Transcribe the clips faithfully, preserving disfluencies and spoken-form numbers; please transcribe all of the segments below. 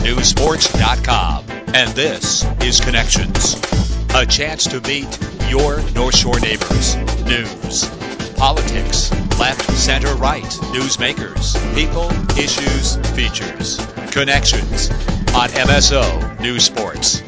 news sports dot com. And this is Connections, a chance to meet your North Shore neighbors. News, politics, left, center, right, newsmakers, people, issues, features. Connections on M S O News Sports.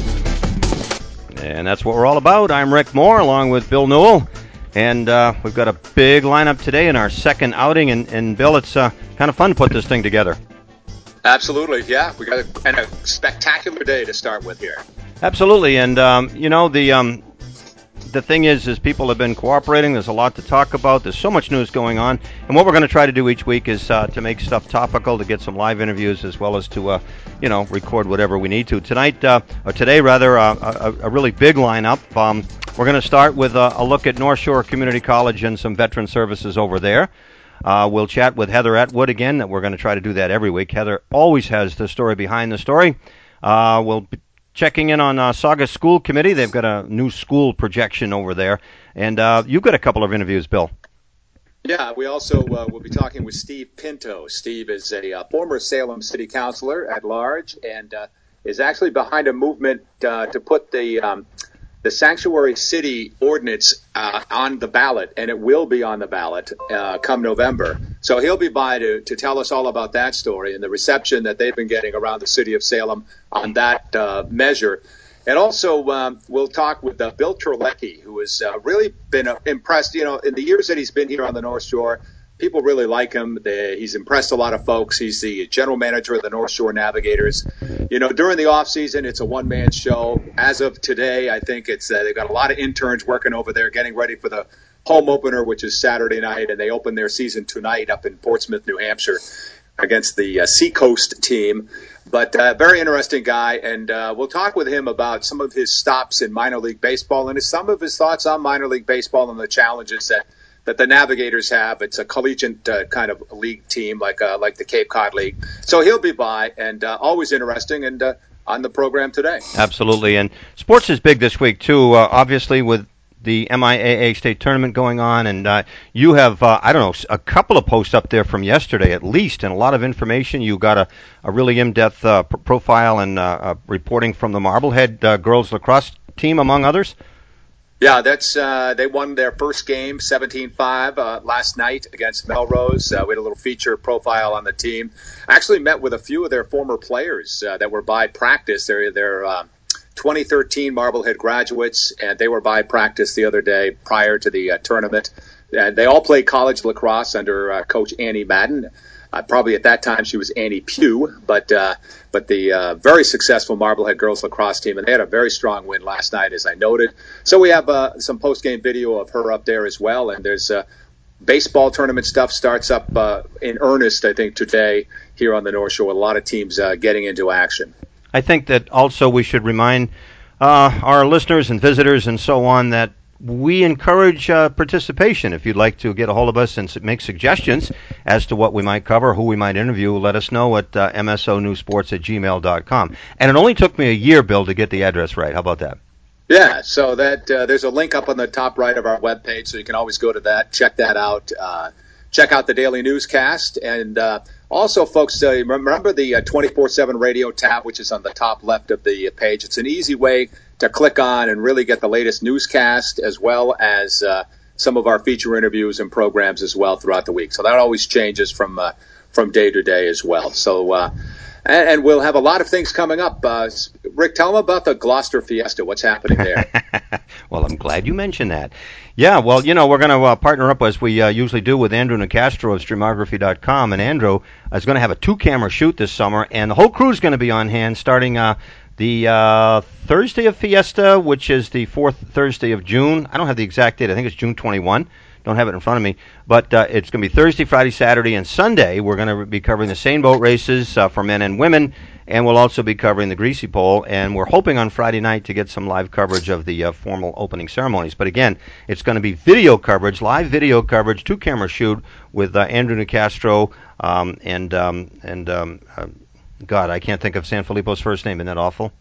And that's what we're all about. I'm Rick Moore along with Bill Newell. And uh, we've got a big lineup today in our second outing. And, and Bill, it's uh, kind of fun to put this thing together. Absolutely, yeah. We got a, and a spectacular day to start with here. Absolutely. And, um, you know, the um, the thing is, is people have been cooperating. There's a lot to talk about. There's so much news going on. And what we're going to try to do each week is uh, to make stuff topical, to get some live interviews, as well as to, uh, you know, record whatever we need to. Tonight, uh, or today, rather, uh, a, a really big lineup. Um, we're going to start with a, a look at North Shore Community College and some veteran services over there. Uh, we'll chat with Heather Atwood again. We're going to try to do that every week. Heather always has the story behind the story. Uh, we'll be checking in on uh, Saugus School Committee. They've got a new school projection over there. And uh, you've got a couple of interviews, Bill. Yeah, we also uh, will be talking with Steve Pinto. Steve is a uh, former Salem City Councilor at large and uh, is actually behind a movement uh, to put the um, the Sanctuary City ordinance uh, on the ballot, and it will be on the ballot uh, come November. So he'll be by to, to tell us all about that story and the reception that they've been getting around the city of Salem on that uh, measure. And also, um, we'll talk with uh, Bill Terlecki, who has uh, really been uh, impressed. You know, in the years that he's been here on the North Shore, people really like him. They, he's impressed a lot of folks. He's the general manager of the North Shore Navigators. You know, during the off season, it's a one-man show. As of today, I think it's uh, they've got a lot of interns working over there, getting ready for the home opener, which is Saturday night, and they open their season tonight up in Portsmouth, New Hampshire, against the uh, Seacoast team. But uh, very interesting guy, and uh, we'll talk with him about some of his stops in minor league baseball and some of his thoughts on minor league baseball and the challenges that, that the Navigators have. It's a collegiate uh, kind of league team like uh, like the Cape Cod League. So he'll be by, and uh, always interesting, and uh, on the program today. Absolutely, and sports is big this week, too, uh, obviously with the M I A A state tournament going on, and uh, you have, uh, I don't know, a couple of posts up there from yesterday at least, and a lot of information. You got a, a really in-depth uh, p- profile and uh, uh, reporting from the Marblehead uh, girls lacrosse team, among others. Yeah, that's uh, they won their first game, seventeen five, uh, last night against Melrose. Uh, we had a little feature profile on the team. I actually met with a few of their former players uh, that were by practice. They're, they're uh, twenty thirteen Marblehead graduates, and they were by practice the other day prior to the uh, tournament. And they all played college lacrosse under uh, Coach Annie Madden. Uh, probably at that time she was Annie Pugh, but uh, but the uh, very successful Marblehead girls lacrosse team, and they had a very strong win last night, as I noted. So we have uh, some post-game video of her up there as well, and there's uh, baseball tournament stuff starts up uh, in earnest, I think, today here on the North Shore, with a lot of teams uh, getting into action. I think that also we should remind uh, our listeners and visitors and so on that we encourage uh, participation. If you'd like to get a hold of us and make suggestions as to what we might cover, who we might interview, let us know at uh, m s o news sports at gmail dot com. And it only took me a year, Bill, to get the address right. How about that? Yeah, so that uh, there's a link up on the top right of our webpage, so you can always go to that, check that out. Uh, check out the daily newscast. And uh, also, folks, uh, remember the uh, twenty-four seven radio tab, which is on the top left of the page. It's an easy way to click on and really get the latest newscast, as well as uh, some of our feature interviews and programs as well throughout the week. So that always changes from uh, from day to day as well. So, uh, and, and we'll have a lot of things coming up. Uh, Rick, tell them about the Gloucester Fiesta. What's happening there? Well, I'm glad you mentioned that. Yeah, well, you know, we're going to uh, partner up, as we uh, usually do, with Andrew Nicastro of Streamography dot com. And Andrew is going to have a two-camera shoot this summer, and the whole crew is going to be on hand starting uh, the uh, Thursday of Fiesta, which is the fourth Thursday of June. I don't have the exact date. I think it's June twenty-first. Don't have it in front of me. But uh, it's going to be Thursday, Friday, Saturday, and Sunday. We're going to be covering the seine boat races uh, for men and women, and we'll also be covering the Greasy Pole. And we're hoping on Friday night to get some live coverage of the uh, formal opening ceremonies. But again, it's going to be video coverage, live video coverage, two-camera shoot with uh, Andrew Nicastro um, and um, and um, uh, God, I can't think of Sanfilippo's first name. Isn't that awful?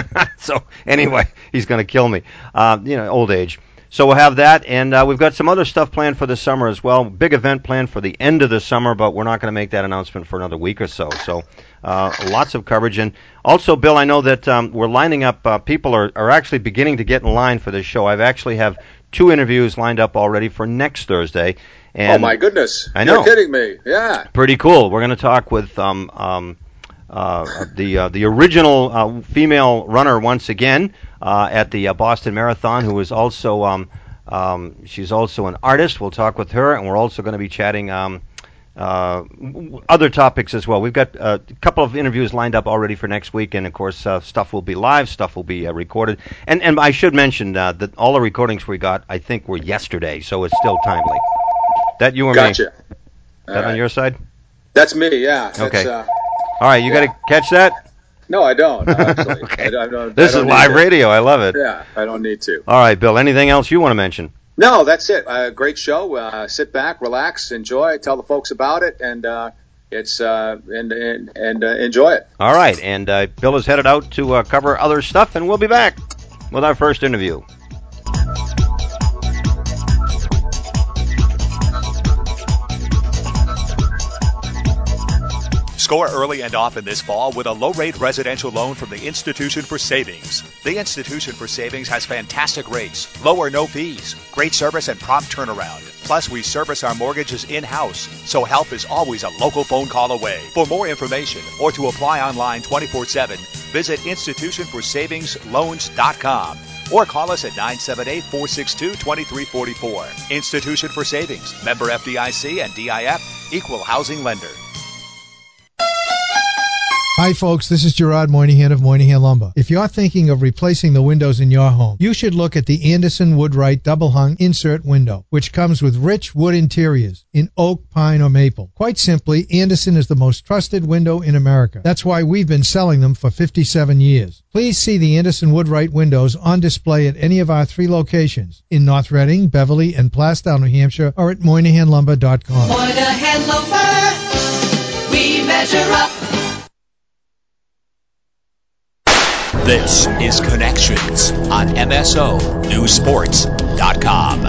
So anyway, he's going to kill me. Uh, you know, old age. So we'll have that, and uh, we've got some other stuff planned for the summer as well. Big event planned for the end of the summer, but we're not going to make that announcement for another week or so. So Uh, lots of coverage. And also, Bill, I know that um, we're lining up, uh, people are, are actually beginning to get in line for this show. I've actually have two interviews lined up already for next Thursday. And oh, my goodness. I know. You're kidding me. Yeah. Pretty cool. We're going to talk with um, um, uh, the uh, the original uh, female runner once again uh, at the uh, Boston Marathon, who is also, um, um, she's also an artist. We'll talk with her, and we're also going to be chatting um, uh, other topics as well. We've got uh, a couple of interviews lined up already for next week, and of course, uh, stuff will be live, stuff will be uh, recorded. And and I should mention uh, that all the recordings we got, I think, were yesterday, so it's still timely. That you or gotcha. me? Gotcha. That right. On your side? That's me, yeah. Okay. Uh, all right, you yeah. got to catch that? No, I don't, actually. Okay. I, I don't, this I don't is live to. radio. I love it. Yeah, I don't need to. All right, Bill, anything else you want to mention? No, that's it. Uh, great show. Uh, sit back, relax, enjoy, tell the folks about it, and uh, it's uh, and and, and uh, enjoy it. All right, and uh, Bill is headed out to uh, cover other stuff, and we'll be back with our first interview. Score early and often this fall with a low-rate residential loan from the Institution for Savings. The Institution for Savings has fantastic rates, low or no fees, great service, and prompt turnaround. Plus, we service our mortgages in-house, so help is always a local phone call away. For more information or to apply online twenty-four seven, visit institution for savings loans dot com or call us at nine seven eight, four six two, two three four four. Institution for Savings, member F D I C and D I F, equal housing lender. Hi folks, this is Gerard Moynihan of Moynihan Lumber. If you're thinking of replacing the windows in your home, you should look at the Anderson Woodwright Double Hung Insert Window, which comes with rich wood interiors in oak, pine, or maple. Quite simply, Anderson is the most trusted window in America. That's why we've been selling them for fifty-seven years. Please see the Anderson Woodwright windows on display at any of our three locations in North Reading, Beverly, and Plastow, New Hampshire, or at Moynihan Lumber dot com. Moynihan Lumber, we measure up. This is Connections on M S O News Sports dot com.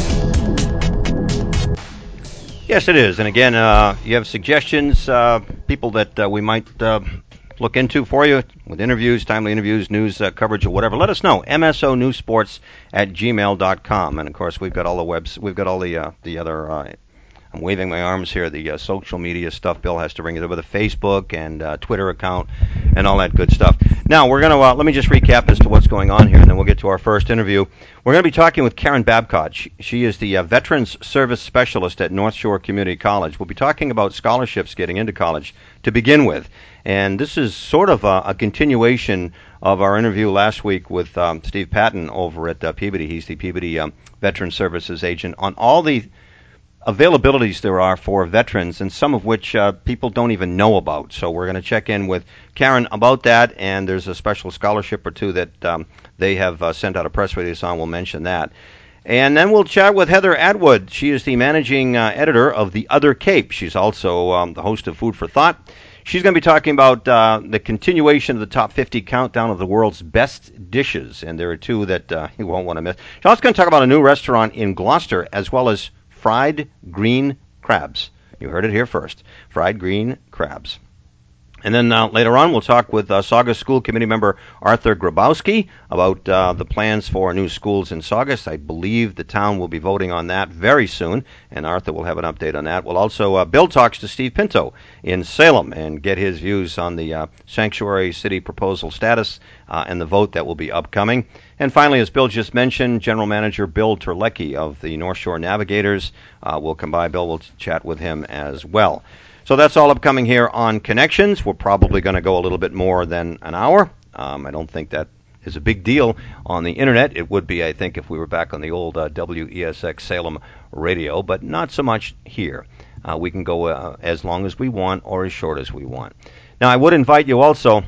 Yes, it is. And again, uh, you have suggestions, uh, people that uh, we might uh, look into for you with interviews, timely interviews, news uh, coverage, or whatever. Let us know. M S O News Sports at gmail dot com. And of course, we've got all the webs. We've got all the uh, the other. Uh, I'm waving my arms here. The uh, social media stuff. Bill has to bring it over the Facebook and uh, Twitter account and all that good stuff. Now we're going to uh, let me just recap as to what's going on here, and then we'll get to our first interview. We're going to be talking with Karen Babcock. She, she is the uh, Veterans Service Specialist at North Shore Community College. We'll be talking about scholarships getting into college to begin with, and this is sort of a, a continuation of our interview last week with um, Steve Patton over at uh, Peabody. He's the Peabody um, Veterans Services agent on all the availabilities there are for veterans, and some of which uh, people don't even know about. So we're going to check in with Karen about that, and there's a special scholarship or two that um, they have uh, sent out a press release on. We'll mention that. And then we'll chat with Heather Atwood. She is the managing uh, editor of The Other Cape. She's also um, the host of Food for Thought. She's going to be talking about uh, the continuation of the top fifty countdown of the world's best dishes, and there are two that uh, you won't want to miss. She's also going to talk about a new restaurant in Gloucester, as well as fried green crabs. You heard it here first. Fried green crabs. And then uh, later on, we'll talk with uh, Saugus School Committee member Arthur Grabowski about uh, the plans for new schools in Saugus. I believe the town will be voting on that very soon, and Arthur will have an update on that. We'll also, uh, Bill talks to Steve Pinto in Salem and get his views on the uh, sanctuary city proposal status uh, and the vote that will be upcoming. And finally, as Bill just mentioned, General Manager Bill Terlecki of the North Shore Navigators uh, will come by. Bill will chat with him as well. So that's all upcoming here on Connections. We're probably going to go a little bit more than an hour. Um, I don't think that is a big deal on the Internet. It would be, I think, if we were back on the old uh, W E S X Salem radio, but not so much here. Uh, we can go uh, as long as we want or as short as we want. Now, I would invite you also,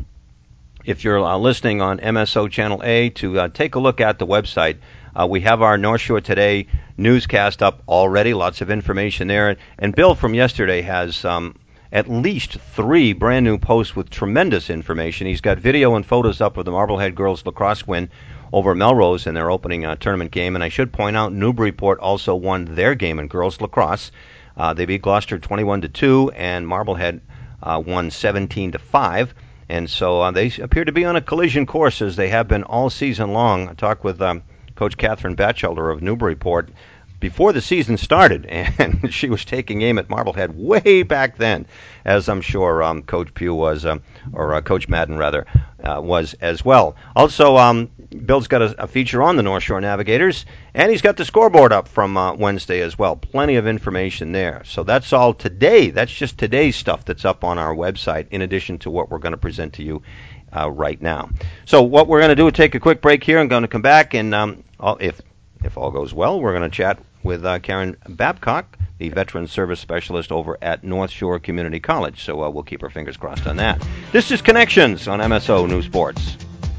if you're uh, listening on M S O Channel A, to uh, take a look at the website. Uh, we have our North Shore Today newscast up already, lots of information there. And Bill from yesterday has um, at least three brand new posts with tremendous information. He's got video and photos up of the Marblehead girls lacrosse win over Melrose in their opening uh, tournament game. And I should point out, Newburyport also won their game in girls lacrosse. Uh, they beat Gloucester twenty-one to two, and Marblehead uh, won seventeen to five. And so uh, they appear to be on a collision course, as they have been all season long. I talked with um, Coach Catherine Batchelder of Newburyport before the season started, and she was taking aim at Marblehead way back then, as I'm sure um, Coach Pugh was, um, or uh, Coach Madden, rather, uh, was as well. Also, um, Bill's got a, a feature on the North Shore Navigators, and he's got the scoreboard up from uh, Wednesday as well. Plenty of information there. So that's all today. That's just today's stuff that's up on our website, in addition to what we're going to present to you uh, right now. So what we're going to do is take a quick break here. I'm going to come back, and um, I'll, if if all goes well, we're going to chat with uh, Karen Babcock, the Veteran Service Specialist over at North Shore Community College. So uh, we'll keep our fingers crossed on that. This is Connections on M S O News Sports.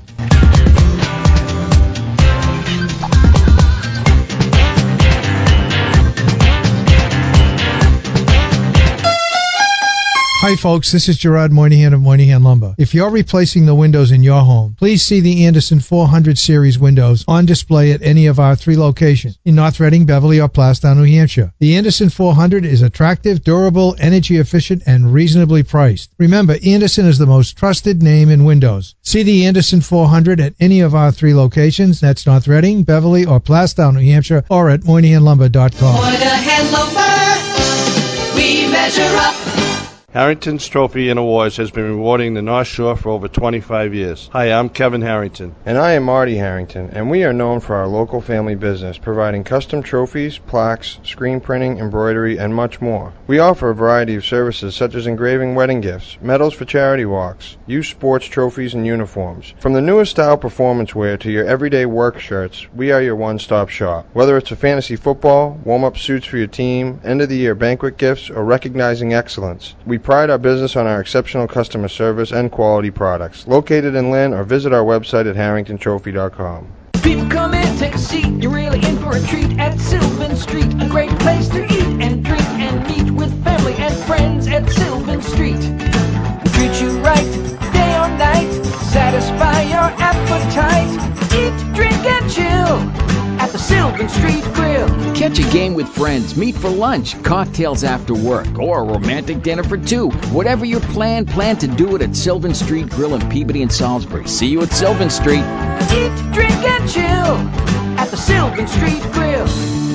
Hi folks, this is Gerard Moynihan of Moynihan Lumber. If you're replacing the windows in your home, please see the Anderson four hundred series windows on display at any of our three locations in North Reading, Beverly, or Plastown, New Hampshire. The Anderson four hundred is attractive, durable, energy efficient, and reasonably priced. Remember, Anderson is the most trusted name in windows. See the Anderson four hundred at any of our three locations. That's North Reading, Beverly, or Plastown, New Hampshire, or at Moynihan Lumber dot com. Moynihan Lumber, we measure up. Harrington's Trophy and Awards has been rewarding the North Shore for over twenty-five years. Hi, I'm Kevin Harrington. And I am Marty Harrington, and we are known for our local family business, providing custom trophies, plaques, screen printing, embroidery, and much more. We offer a variety of services such as engraving wedding gifts, medals for charity walks, youth sports trophies, and uniforms. From the newest style performance wear to your everyday work shirts, we are your one-stop shop. Whether it's for fantasy football, warm-up suits for your team, end-of-the-year banquet gifts, or recognizing excellence, we pride our business on our exceptional customer service and quality products. Located in Lynn, or visit our website at harrington trophy dot com. People come in, take a seat, you're really in for a treat at Sylvan Street. A great place to eat and drink and meet with family and friends at Sylvan Street. We treat you right, day or night, satisfy your appetite. Eat, drink, and chill at the Sylvan Street Grill. Catch a game with friends, meet for lunch, cocktails after work, or a romantic dinner for two. Whatever your plan, plan to do it at Sylvan Street Grill in Peabody and Salisbury. See you at Sylvan Street. Eat, drink, and chill at the Sylvan Street Grill.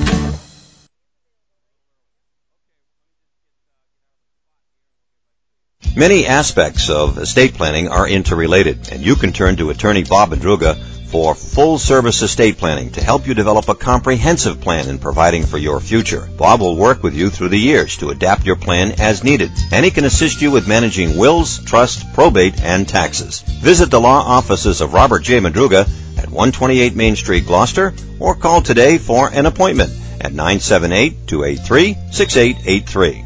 Many aspects of estate planning are interrelated, and you can turn to attorney Bob Madruga for full-service estate planning to help you develop a comprehensive plan in providing for your future. Bob will work with you through the years to adapt your plan as needed, and he can assist you with managing wills, trust, probate, and taxes. Visit the law offices of Robert J. Madruga at one twenty-eight Main Street, Gloucester, or call today for an appointment at nine seven eight, two eight three, six eight eight three.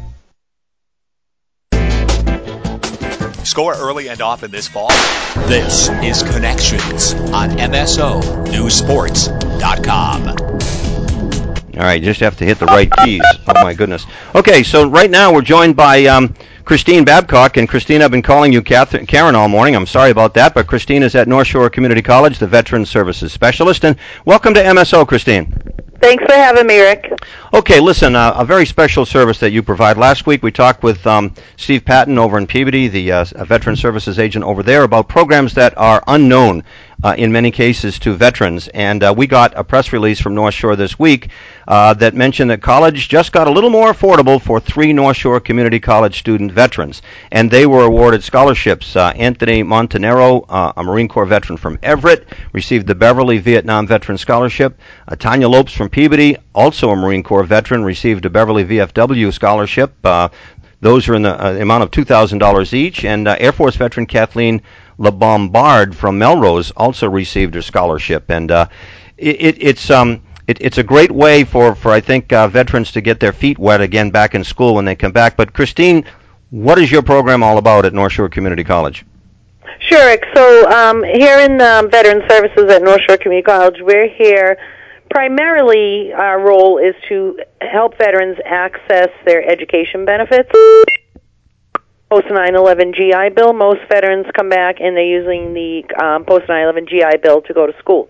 Score early and often this fall. This is Connections on M S O News Sports dot com. All right, you just have to hit the right keys. Oh, my goodness. Okay, so right now we're joined by um, Christine Babcock. And, Christine, I've been calling you Catherine, Karen all morning. I'm sorry about that, but Christine is at North Shore Community College, the Veteran Services Specialist. And welcome to M S O, Christine. Thanks for having me, Rick. Okay, listen, uh, a very special service that you provide. Last week we talked with um, Steve Patton over in Peabody, the uh, Veteran Services agent over there, about programs that are unknown uh, in many cases to veterans. And uh, we got a press release from North Shore this week uh, that mentioned that college just got a little more affordable for three North Shore Community College student veterans. And they were awarded scholarships. Uh, Anthony Montanero, uh, a Marine Corps veteran from Everett, received the Beverly Vietnam Veteran Scholarship. Uh, Tanya Lopes from Peabody, also a Marine Corps veteran, received a Beverly V F W scholarship. Uh, those are in the uh, amount of two thousand dollars each. And uh, Air Force veteran Kathleen LeBombard from Melrose also received a scholarship. And uh, it, it, it's um, it, it's a great way for, for I think, uh, veterans to get their feet wet again back in school when they come back. But, Christine, what is your program all about at North Shore Community College? Sure, Rick. So um, here in um, Veteran Services at North Shore Community College, we're here. Primarily, our role is to help veterans access their education benefits. Post nine eleven G I Bill. Most veterans come back and they're using the um, Post nine eleven G I Bill to go to school.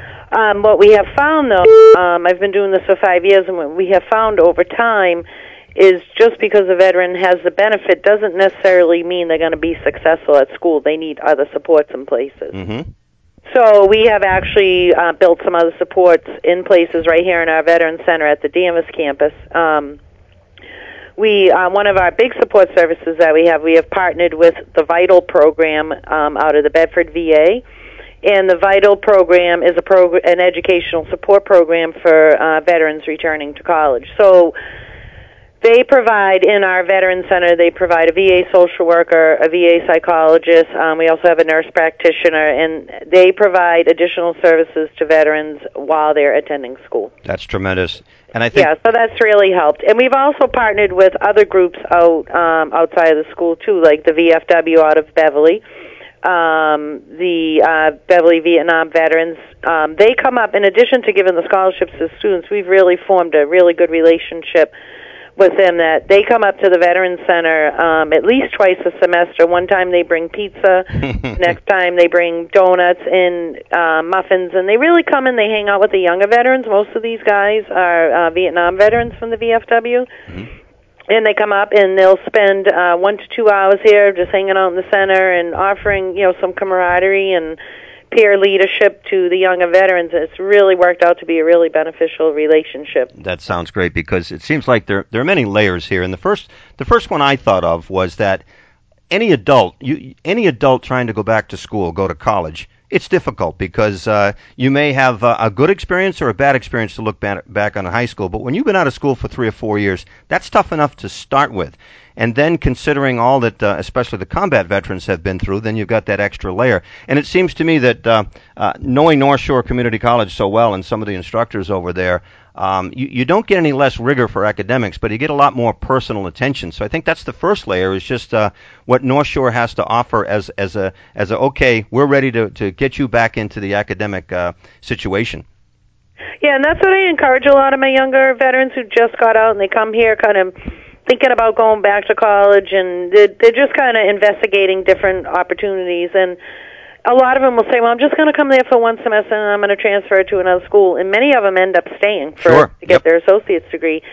Um, what we have found, though, um, I've been doing this for five years, and what we have found over time is just because a veteran has the benefit doesn't necessarily mean they're going to be successful at school. They need other supports in places. Mm-hmm. So we have actually uh, built some other supports in places right here in our Veterans Center at the Danvers campus. Um, we uh, one of our big support services that we have, we have partnered with the VITAL program um, out of the Bedford V A. And the VITAL program is a prog- an educational support program for uh, veterans returning to college. So they provide, in our Veterans Center, they provide a V A social worker, a V A psychologist. Um, we also have a nurse practitioner, and they provide additional services to veterans while they're attending school. That's tremendous. And I think yeah, so that's really helped. And we've also partnered with other groups out um, outside of the school, too, like the V F W out of Beverly. Um, the uh, Beverly Vietnam veterans, um, they come up, in addition to giving the scholarships to students, we've really formed a really good relationship with them that they come up to the Veterans Center um, at least twice a semester. One time they bring pizza, next time they bring donuts and uh, muffins, and they really come and they hang out with the younger veterans. Most of these guys are uh, Vietnam veterans from the V F W. Mm-hmm. And they come up and they'll spend uh, one to two hours here just hanging out in the center and offering, you know, some camaraderie and peer leadership to the younger veterans. It's really worked out to be a really beneficial relationship. That sounds great, because it seems like there there are many layers here. And the first the first one I thought of was that any adult, you, any adult trying to go back to school, go to college, it's difficult because uh, you may have uh, a good experience or a bad experience to look back, back on a high school. But when you've been out of school for three or four years, that's tough enough to start with. And then considering all that, uh, especially the combat veterans have been through, then you've got that extra layer. And it seems to me that uh, uh, knowing North Shore Community College so well and some of the instructors over there, um, you, you don't get any less rigor for academics, but you get a lot more personal attention. So I think that's the first layer, is just uh, what North Shore has to offer as as a as a okay, we're ready to, to get you back into the academic uh, situation. Yeah, and that's what I encourage a lot of my younger veterans who just got out and they come here kind of thinking about going back to college, and they're, they're just kind of investigating different opportunities. And a lot of them will say, well, I'm just going to come there for one semester and I'm going to transfer to another school. And many of them end up staying for sure. to get yep. their associate's degree.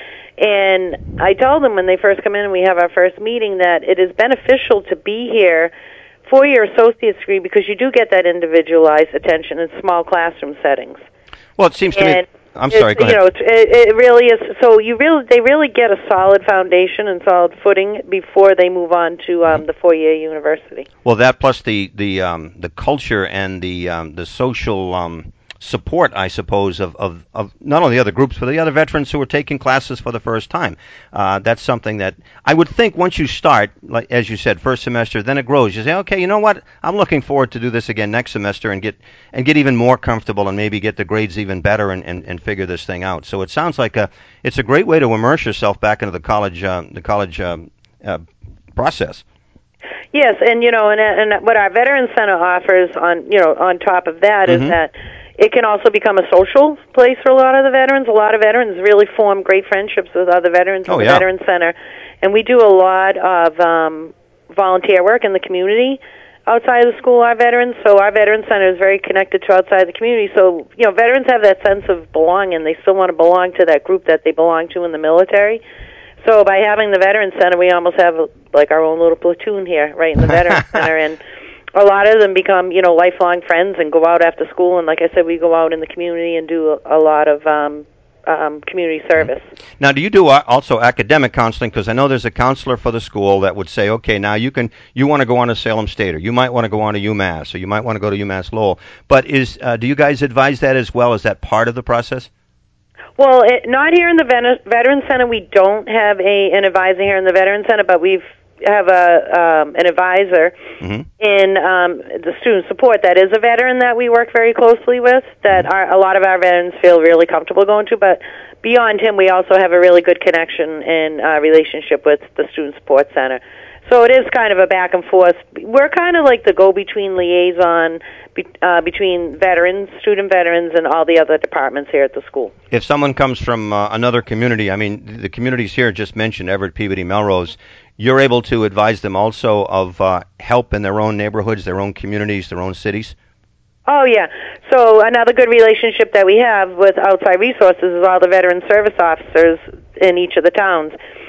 And I tell them when they first come in and we have our first meeting that it is beneficial to be here for your associate's degree because you do get that individualized attention in small classroom settings. Well, it seems to and me... I'm sorry, go you ahead. know, it, it really is. So you really, they really get a solid foundation and solid footing before they move on to um, the four-year university. Well, that plus the the um, the culture and the um, the social um, support, I suppose, of, of, of not only the other groups, but the other veterans who are taking classes for the first time. Uh, that's something that I would think once you start, like as you said, first semester, then it grows. You say, okay, you know what? I'm looking forward to do this again next semester and get and get even more comfortable and maybe get the grades even better and, and, and figure this thing out. So it sounds like a it's a great way to immerse yourself back into the college uh, the college um, uh, process. Yes, and you know, and and what our Veterans Center offers on you know on top of that mm-hmm. is that it can also become a social place for a lot of the veterans. A lot of veterans really form great friendships with other veterans oh, in the yeah. Veterans Center, and we do a lot of um, volunteer work in the community outside of the school. Our veterans, so our Veterans Center is very connected to outside the community. So you know, veterans have that sense of belonging. They still want to belong to that group that they belong to in the military. So by having the Veterans Center, we almost have like our own little platoon here, right in the Veterans Center, and a lot of them become, you know, lifelong friends and go out after school. And like I said, we go out in the community and do a, a lot of um, um, community service. Now, do you do uh, also academic counseling? Because I know there's a counselor for the school that would say, okay, now you can you want to go on to Salem State, or you might want to go on to UMass, or you might want to go to UMass Lowell. But is uh, do you guys advise that as well? Is that part of the process? Well, it, not here in the Ven- Veterans Center. We don't have a an advisor here in the Veterans Center, but we've have a um, an advisor mm-hmm. in um, the student support that is a veteran that we work very closely with, that mm-hmm. our, a lot of our veterans feel really comfortable going to. But beyond him, we also have a really good connection and uh, relationship with the Student Support Center. So it is kind of a back and forth. We're kind of like the go-between liaison be, uh, between veterans, student veterans, and all the other departments here at the school. If someone comes from uh, another community, I mean, the communities here just mentioned, Everett, Peabody, Melrose, you're able to advise them also of uh, help in their own neighborhoods, their own communities, their own cities? Oh, yeah. So another good relationship that we have with outside resources is all the veteran service officers in each of the towns.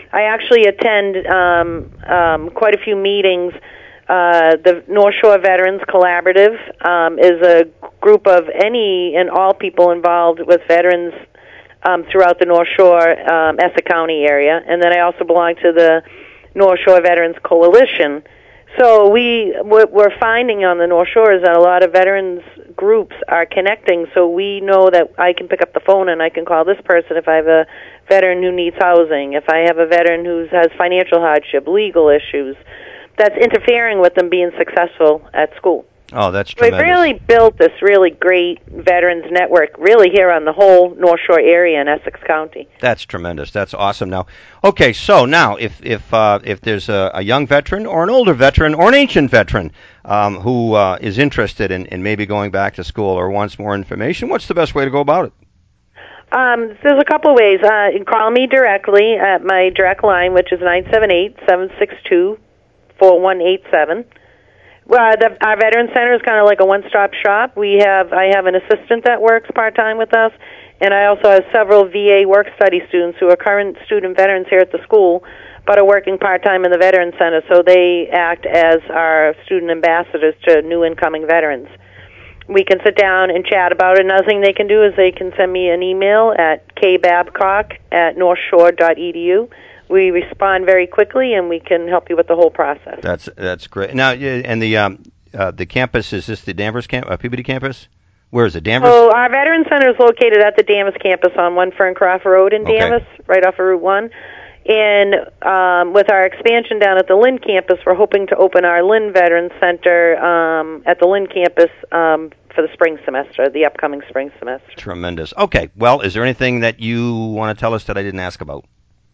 I actually attend um, um, quite a few meetings. Uh, the North Shore Veterans Collaborative um, is a group of any and all people involved with veterans um, throughout the North Shore, um, Essex County area. And then I also belong to the North Shore Veterans Coalition. So we, what we're finding on the North Shore is that a lot of veterans groups are connecting, so we know that I can pick up the phone and I can call this person if I have a veteran who needs housing, if I have a veteran who has financial hardship, legal issues, that's interfering with them being successful at school. Oh, that's We've tremendous. really built this really great veterans network really here on the whole North Shore area in Essex County. That's tremendous. That's awesome. Now, okay, so now if if uh, if there's a, a young veteran or an older veteran or an ancient veteran um, who uh, is interested in, in maybe going back to school or wants more information, what's the best way to go about it? Um, there's a couple of ways. Uh, you can call me directly at my direct line, which is nine seven eight, seven six two, four one eight seven. Well, the, our Veteran Center is kind of like a one-stop shop. We have I have an assistant that works part-time with us, and I also have several V A work-study students who are current student veterans here at the school, but are working part-time in the Veteran Center, so they act as our student ambassadors to new incoming veterans. We can sit down and chat about it. Another thing they can do is they can send me an email at k babcock at north shore dot e d u. We respond very quickly, and we can help you with the whole process. That's that's great. Now, yeah, and the um, uh, the campus, is this the Danvers camp, uh, Peabody campus? Where is it, Danvers? So our Veteran Center is located at the Danvers campus on One Fern Crawford Road in Danvers, okay, right off of Route one. And um, with our expansion down at the Lynn campus, we're hoping to open our Lynn Veteran Center um, at the Lynn campus um, for the spring semester, the upcoming spring semester. Tremendous. Okay, well, is there anything that you want to tell us that I didn't ask about?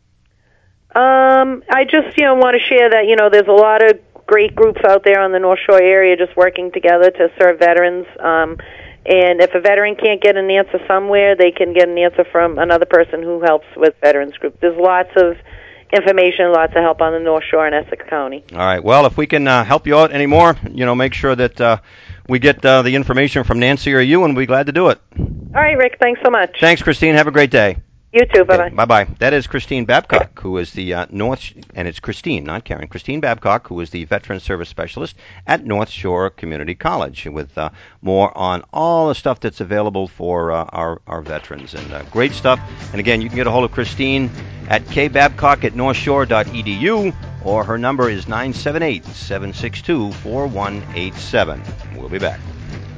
Um, I just, you know, want to share that, you know, there's a lot of great groups out there on the North Shore area just working together to serve veterans. Um, and if a veteran can't get an answer somewhere, they can get an answer from another person who helps with veterans group. There's lots of information, lots of help on the North Shore in Essex County. All right. Well, if we can uh, help you out anymore, you know, make sure that uh, we get uh, the information from Nancy or you, and we'll be glad to do it. All right, Rick. Thanks so much. Thanks, Christine. Have a great day. You too. Bye-bye. Okay, bye-bye. That is Christine Babcock, who is the uh, North, and it's Christine, not Karen, Christine Babcock, who is the Veteran Service Specialist at North Shore Community College, with uh, more on all the stuff that's available for uh, our, our veterans. And uh, great stuff. And again, you can get a hold of Christine at k babcock at north shore dot e d u, or her number is nine seven eight, seven six two, four one eight seven. We'll be back.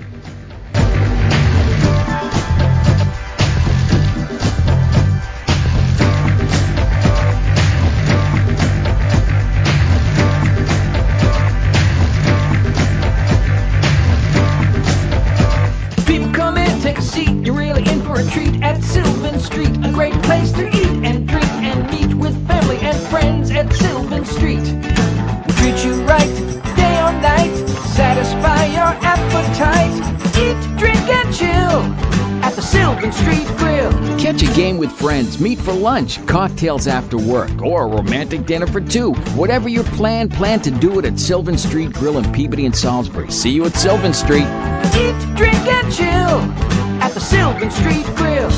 Take a seat, you're really in for a treat at Sylvan Street. A great place to eat and drink and meet with family and friends at Sylvan Street. We treat you right, day or night, satisfy your appetite. Eat, drink, and chill at the Sylvan Street Grill. Catch a game with friends, meet for lunch, cocktails after work, or a romantic dinner for two. Whatever your plan, plan to do it at Sylvan Street Grill in Peabody and Salisbury. See you at Sylvan Street. Eat, drink, and chill at the Sylvan Street Grill.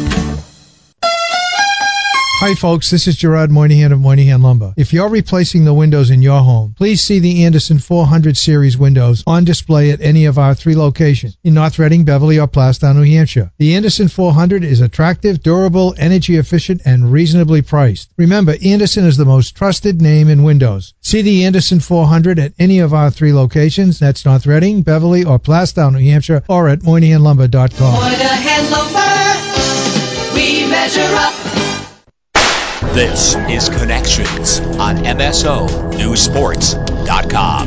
Hi folks, this is Gerard Moynihan of Moynihan Lumber. If you're replacing the windows in your home, please see the Anderson four hundred series windows on display at any of our three locations in North Reading, Beverly, or Plastown, New Hampshire. The Anderson four hundred is attractive, durable, energy efficient, and reasonably priced. Remember, Anderson is the most trusted name in windows. See the Anderson four hundred at any of our three locations. That's North Reading, Beverly, or Plastown, New Hampshire, or at moynihan lumber dot com. Moynihan Lumber, we measure up. This is Connections on M S O News Sports dot com.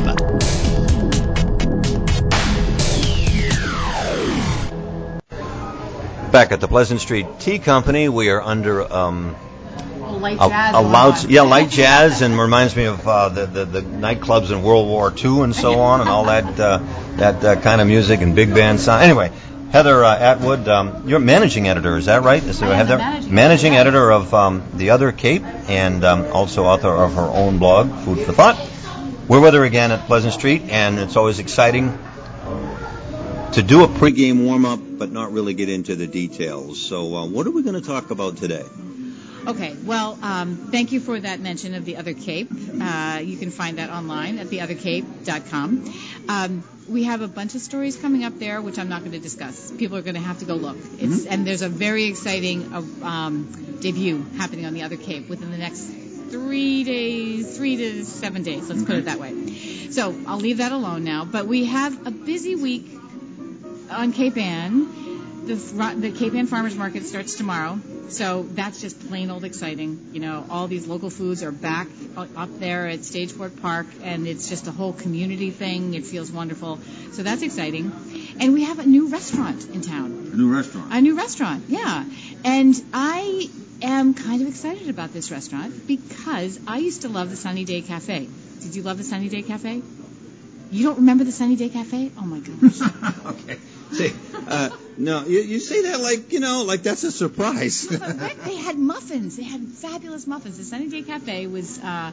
Back at the Pleasant Street Tea Company, we are under um, light a, jazz a loud, on. yeah, light jazz, and reminds me of uh, the, the the nightclubs in World War Two and so on, and all that uh, that uh, kind of music and big band sound. Anyway. Heather uh, Atwood, um, you're managing editor, is that right? Is there I am Heather? the managing, managing editor. editor of um, The Other Cape, and um, also author of her own blog, Food for Thought. We're with her again at Pleasant Street, and it's always exciting to do a pregame warm-up, but not really get into the details. So uh, what are we going to talk about today? Okay, well, um, thank you for that mention of The Other Cape. Uh, you can find that online at the other cape dot com. Um, we have a bunch of stories coming up there, which I'm not going to discuss. People are going to have to go look. It's, mm-hmm. And there's a very exciting uh, um, debut happening on The Other Cape within the next three days, three to seven days, let's okay. put it that way. So I'll leave that alone now. But we have a busy week on Cape Ann. The, the Cape Ann Farmers Market starts tomorrow, so that's just plain old exciting. You know, all these local foods are back up there at Stageport Park, and it's just a whole community thing. It feels wonderful. So that's exciting. And we have a new restaurant in town. A new restaurant? A new restaurant, yeah. And I am kind of excited about this restaurant because I used to love the Sunny Day Cafe. Did you love the Sunny Day Cafe? You don't remember the Sunny Day Cafe? Oh, my gosh. Okay. See, uh, no, you, you say that like, you know, like that's a surprise. They had muffins. They had fabulous muffins. The Sunny Day Cafe was, uh,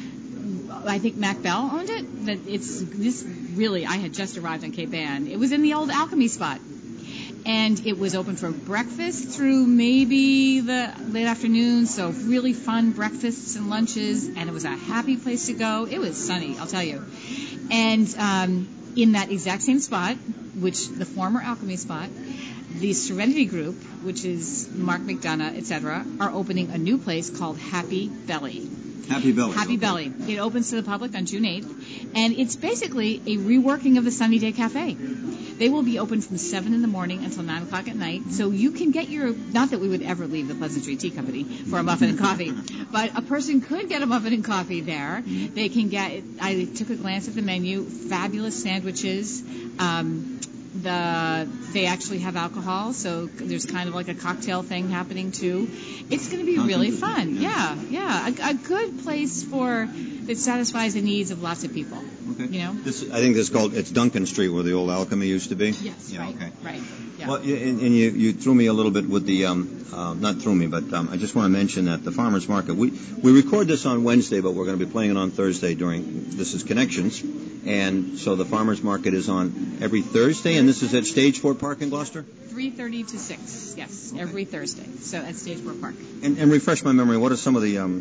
I think Mac Bell owned it. That it's this really, I had just arrived on Cape Ann. It was in the old Alchemy spot. And it was open for breakfast through maybe the late afternoon, so really fun breakfasts and lunches, and it was a happy place to go. It was sunny, I'll tell you. And um, in that exact same spot, which the former Alchemy spot, the Serenity Group, which is Mark McDonough, et cetera, are opening a new place called Happy Belly. Happy Belly. Happy okay. Belly. It opens to the public on June eighth, and it's basically a reworking of the Sunny Day Cafe. They will be open from seven in the morning until nine o'clock at night, so you can get your, not that we would ever leave the Pleasant Street Tea Company for a muffin and coffee, but a person could get a muffin and coffee there. They can get, I took a glance at the menu, fabulous sandwiches. Um, the they actually have alcohol, so there's kind of like a cocktail thing happening too. It's going to be really fun. Yeah, yeah, a, a good place for that satisfies the needs of lots of people. Okay. You know, this I think it's called it's Duncan Street where the old Alchemy used to be. Yes. Yeah. Right. Okay. Right. Yeah. Well, and, and you you threw me a little bit with the um uh, not threw me, but um, I just want to mention that the farmers market we we record this on Wednesday, but we're going to be playing it on Thursday during this is Connections. And so the farmers market is on every Thursday, and this is at Stageport Park in Gloucester? three thirty to six, yes, okay. Every Thursday, so at Stageport Park. And, and refresh my memory, what are some of the um,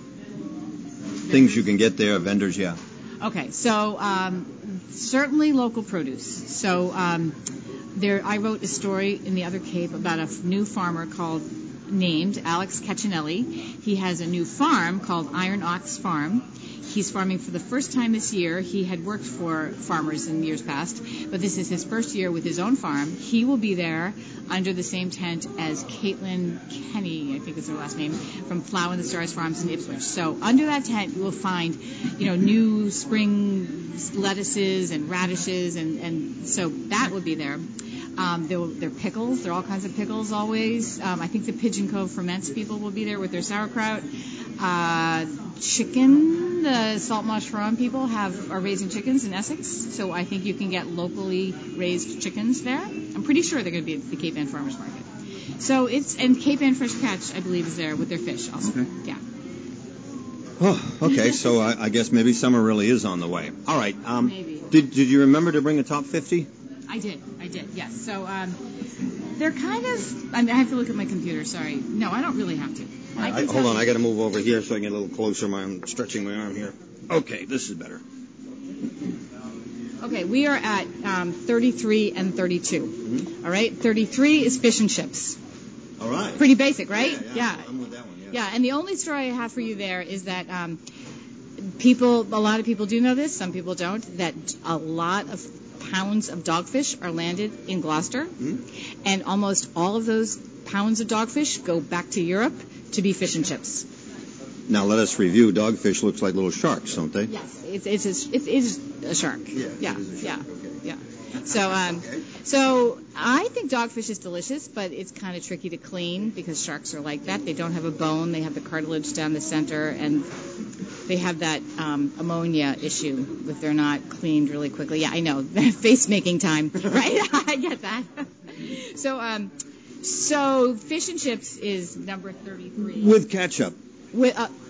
things you can get there, vendors, yeah? Okay, so um, certainly local produce. So um, there, I wrote a story in The Other Cape about a f- new farmer called, named Alex Caccinelli. He has a new farm called Iron Ox Farm. He's farming for the first time this year. He had worked for farmers in years past, but this is his first year with his own farm. He will be there under the same tent as Caitlin Kenny, I think is her last name, from Plow and the Stars Farms in Ipswich. So under that tent, you will find, you know, new spring lettuces and radishes, and, and so that will be there. Um, there are pickles. There are all kinds of pickles always. Um, I think the Pigeon Cove Ferments people will be there with their sauerkraut. Uh, chicken, the Salt Marsh Farm people have are raising chickens in Essex, so I think you can get locally raised chickens there. I'm pretty sure they're going to be at the Cape Ann Farmers Market. So it's, and Cape Ann Fresh Catch, I believe, is there with their fish also. Okay. Yeah. Oh, okay. So I, I guess maybe summer really is on the way. All right. Um, maybe. Did Did you remember to bring a top fifty? I did. I did. Yes. So um, they're kind of. I mean, I have to look at my computer. Sorry. No, I don't really have to. I I, hold on. I got to move over here so I can get a little closer. I'm stretching my arm here. Okay, this is better. Okay, we are at um, thirty-three and thirty-two. Mm-hmm. All right, thirty-three is fish and chips. All right. Pretty basic, right? Yeah, yeah, yeah. I'm with that one. Yeah. Yeah, and the only story I have for you there is that um, people, a lot of people do know this, some people don't, that a lot of pounds of dogfish are landed in Gloucester, mm-hmm. and almost all of those pounds of dogfish go back to Europe to be fish and chips. Now let us review. Dogfish looks like little sharks, don't they? Yes, it's it's a, it is a shark. Yeah, yeah, it is a shark. yeah, okay. yeah. So, um, okay. so I think dogfish is delicious, but it's kind of tricky to clean because sharks are like that. They don't have a bone; they have the cartilage down the center, and they have that um, ammonia issue if they're not cleaned really quickly. Yeah, I know. Face making time, right? I get that. So, um, so fish and chips is number thirty-three with ketchup. With, uh,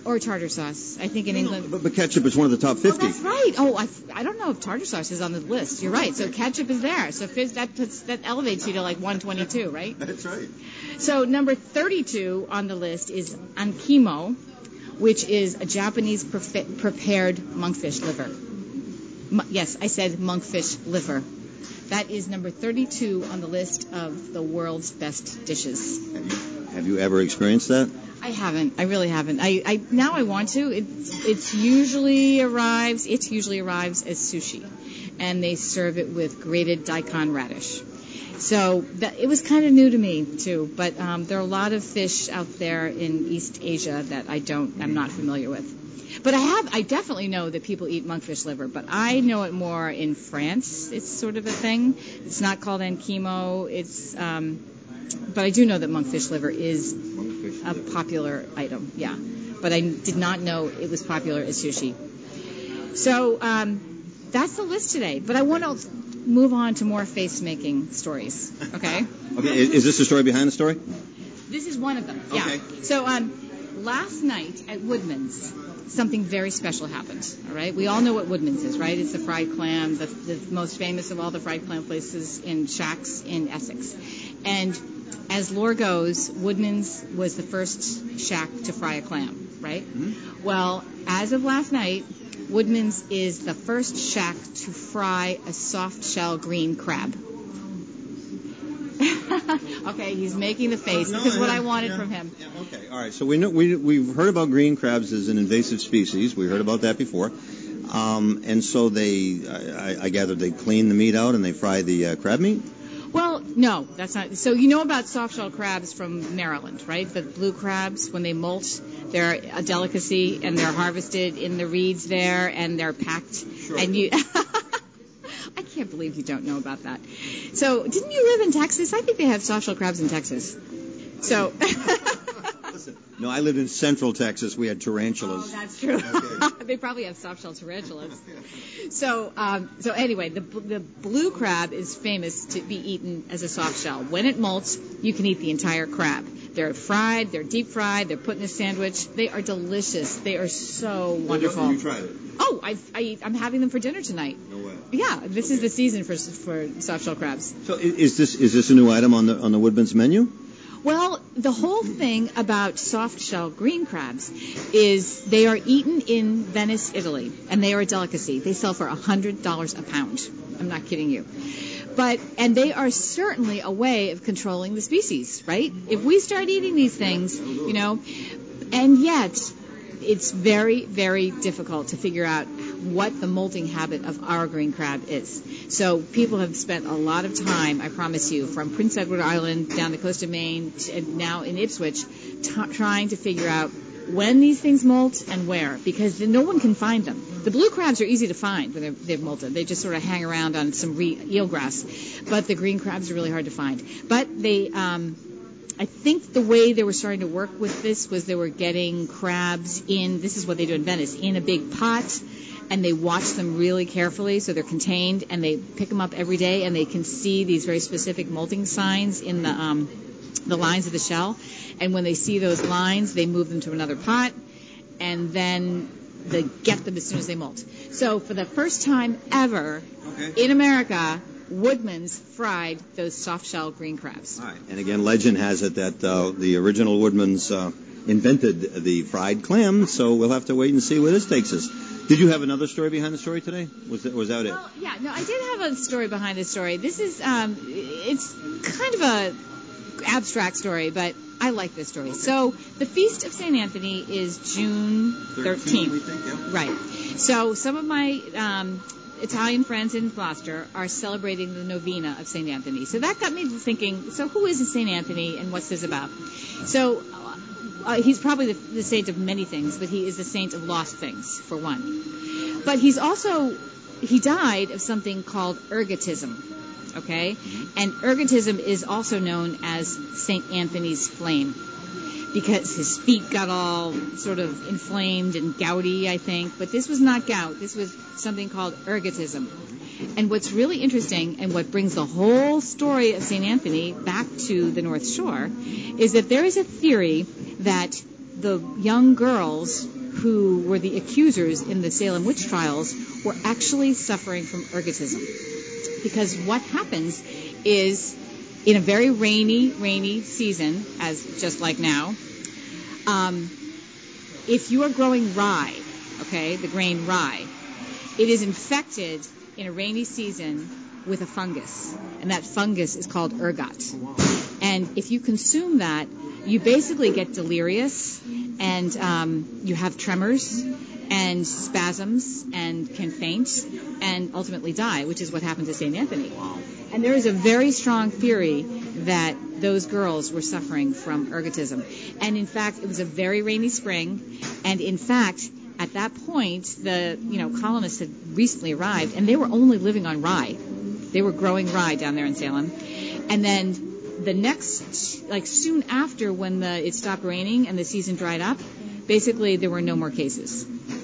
or tartar sauce. I think in England. But, but ketchup is one of the top fifty. Oh, that's right. Oh, I, I don't know if tartar sauce is on the list. You're right. So ketchup is there. So fish, that puts that elevates you to like one twenty-two, right? That's right. So number thirty-two on the list is ankimo, which is a Japanese prefe- prepared monkfish liver. M- yes, I said monkfish liver. That is number thirty-two on the list of the world's best dishes. Have you, have you ever experienced that? I haven't. I really haven't. I, I now I want to. It's it's usually arrives. It usually arrives as sushi, and they serve it with grated daikon radish. So that, it was kind of new to me too. But um, there are a lot of fish out there in East Asia that I don't. I'm not familiar with. But I have. I definitely know that people eat monkfish liver. But I know it more in France. It's sort of a thing. It's not called ankimo. It's. Um, but I do know that monkfish liver is a popular item. Yeah. But I did not know it was popular as sushi. So um, that's the list today. But I want to move on to more face-making stories. Okay. Okay. Is, is this the story behind the story? This is one of them. Yeah. Okay. So um, last night at Woodman's, something very special happened, all right? We all know what Woodman's is, right? It's the fried clam, the, the most famous of all the fried clam places in shacks in Essex. And as lore goes, Woodman's was the first shack to fry a clam, right? Mm-hmm. Well, as of last night, Woodman's is the first shack to fry a soft-shell green crab. Okay, he's making the face. No, This is what yeah, I wanted yeah, from him. Yeah, okay, all right. So we know we we've heard about green crabs as an invasive species. We heard about that before, um, and so they, I, I gather, they clean the meat out and they fry the uh, crab meat. Well, no, that's not. So you know about soft-shell crabs from Maryland, right? The blue crabs, when they molt, they're a delicacy, and they're harvested in the reeds there, and they're packed. Sure. And you. I can't believe you don't know about that. So, didn't you live in Texas? I think they have soft-shell crabs in Texas. So. Listen, no, I lived in Central Texas. We had tarantulas. Oh, that's true. Okay. They probably have soft-shell tarantulas. So, um, so anyway, the the blue crab is famous to be eaten as a soft shell. When it molts, you can eat the entire crab. They're fried, they're deep fried, they're put in a sandwich. They are delicious. They are so wonderful. You tried it? Oh, I, I, I'm having them for dinner tonight. No way. Yeah, this okay. is the season for for soft shell crabs. So, is this is this a new item on the on the Woodman's menu? Well, the whole thing about soft-shell green crabs is they are eaten in Venice, Italy, and they are a delicacy. They sell for one hundred dollars a pound. I'm not kidding you. But, and they are certainly a way of controlling the species, right? If we start eating these things, you know, and yet it's very, very difficult to figure out what the molting habit of our green crab is. So people have spent a lot of time, I promise you, from Prince Edward Island down the coast of Maine and now in Ipswich, t- trying to figure out when these things molt and where, because no one can find them. The blue crabs are easy to find when they're, they've molted. They just sort of hang around on some re- eelgrass. But the green crabs are really hard to find. But they... Um, I think the way they were starting to work with this was they were getting crabs in, this is what they do in Venice, in a big pot, and they watch them really carefully, so they're contained, and they pick them up every day, and they can see these very specific molting signs in the um, the lines of the shell. And when they see those lines, they move them to another pot, and then they get them as soon as they molt. So for the first time ever okay. in America, Woodman's fried those soft-shell green crabs. All right. And again, legend has it that uh, the original Woodman's uh, invented the fried clam, so we'll have to wait and see where this takes us. Did you have another story behind the story today? Was that, was that it? Well, yeah, no, I did have a story behind the story. This is, um, it's kind of a abstract story, but I like this story. Okay. So the Feast of Saint Anthony is June thirteenth. We think, yeah. Right. So some of my... Um, Italian friends in Gloucester are celebrating the novena of Saint Anthony. So that got me thinking, so who is Saint Anthony and what's this about? So uh, he's probably the, the saint of many things, but he is the saint of lost things, for one. But he's also, he died of something called ergotism, okay? And ergotism is also known as Saint Anthony's flame, because his feet got all sort of inflamed and gouty, I think. But this was not gout. This was something called ergotism. And what's really interesting, and what brings the whole story of Saint Anthony back to the North Shore, is that there is a theory that the young girls who were the accusers in the Salem witch trials were actually suffering from ergotism. Because what happens is, in a very rainy, rainy season, as just like now, um, if you are growing rye, okay, the grain rye, it is infected in a rainy season with a fungus, and that fungus is called ergot. And if you consume that, you basically get delirious, and um, you have tremors and spasms and can faint and ultimately die, which is what happened to Saint Anthony. And there is a very strong theory that those girls were suffering from ergotism. And in fact, it was a very rainy spring, and in fact, at that point, the you know colonists had recently arrived, and they were only living on rye. They were growing rye down there in Salem. And then the next, like soon after when the it stopped raining and the season dried up, basically there were no more cases.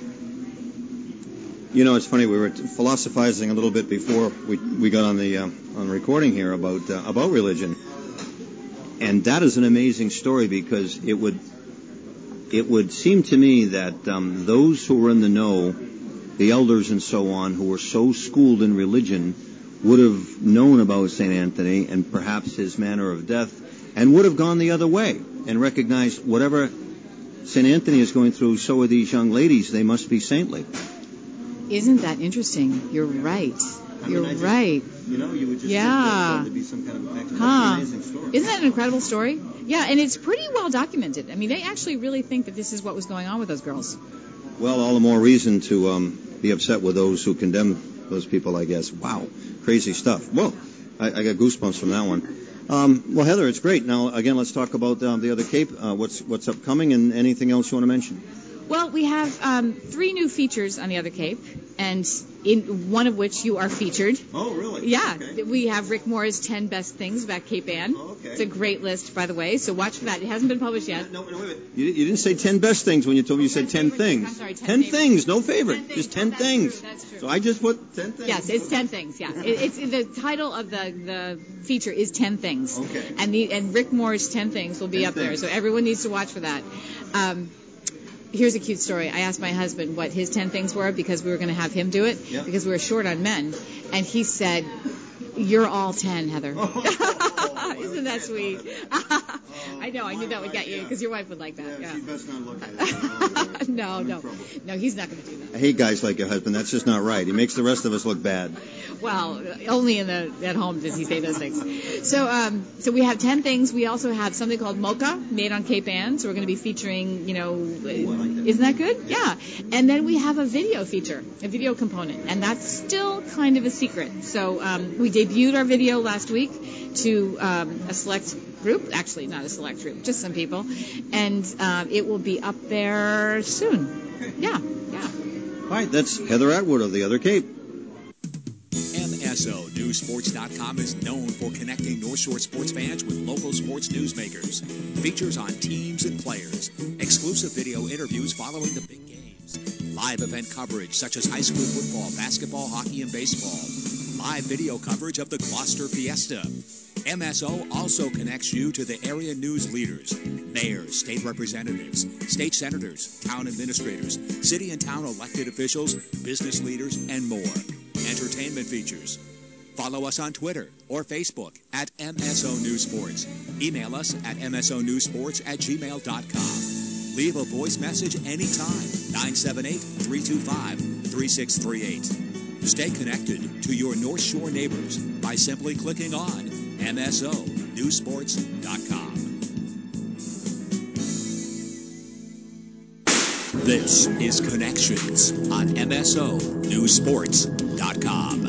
You know, it's funny. We were philosophizing a little bit before we we got on the uh, on recording here about uh, about religion, and that is an amazing story because it would it would seem to me that um, those who were in the know, the elders and so on, who were so schooled in religion, would have known about Saint Anthony and perhaps his manner of death, and would have gone the other way and recognized whatever Saint Anthony is going through, so are these young ladies. They must be saintly. Isn't that interesting? You're right. I You're mean, I just, right. You know, you would just yeah. think that there'd be some kind of actually huh. amazing story. Isn't that an incredible story? Yeah, and it's pretty well documented. I mean, they actually really think that this is what was going on with those girls. Well, all the more reason to um, be upset with those who condemn those people, I guess. Wow, crazy stuff. Whoa, I, I got goosebumps from that one. Um, well, Heather, it's great. Now, again, let's talk about um, the other Cape. Uh, what's what's upcoming, and anything else you want to mention? Well, we have um, three new features on the other Cape, and in one of which you are featured. Oh, really? Yeah. Okay. We have Rick Moore's ten Best Things about Cape Ann. Oh, okay. It's a great list, by the way, so watch for that. It hasn't been published yet. No, no, wait, wait. You, you didn't say ten best things when you told me you said ten things. I'm sorry, ten, ten things. No favorite. ten things. Just ten that's things. True, that's true. So I just put ten things. Yes, it's ten things. Yeah, it, it's the title of the, the feature is ten things. Okay. And the and Rick Moore's ten things will be ten up things. there, so everyone needs to watch for that. Um, Here's a cute story. I asked my husband what his ten things were because we were going to have him do it yeah. because we were short on men, and he said, "You're all ten, Heather." Oh, Isn't that sweet? Oh, I know. I knew that would get you because your wife would like that. Yeah, Yeah. she best not look at it. no, no, no. He's not going to do that. I hate guys like your husband. That's just not right. He makes the rest of us look bad. Well, only in the at home does he say those things. So, um, so we have ten things. We also have something called Mocha, made on Cape Ann. So we're going to be featuring, you know, Ooh, I like that. Isn't that good? Yeah. And then we have a video feature, a video component, and that's still kind of a secret. So um, we debuted our video last week to um, a select group, actually not a select group, just some people, and um, it will be up there soon. Okay. Yeah, yeah. All right, that's Heather Atwood of the Other Cape. M S O News Sports dot com is known for connecting North Shore sports fans with local sports newsmakers. Features on teams and players, exclusive video interviews following the big games, live event coverage such as high school football, basketball, hockey, and baseball, live video coverage of the Gloucester Fiesta. M S O also connects you to the area news leaders, mayors, state representatives, state senators, town administrators, city and town elected officials, business leaders, and more. Entertainment features. Follow us on Twitter or Facebook at M S O News Sports. Email us at M S O News Sports at gmail dot com. Leave a voice message anytime, nine seven eight, three two five, three six three eight. Stay connected to your North Shore neighbors by simply clicking on M S O News Sports dot com. This is Connections on M S O News Sports dot com.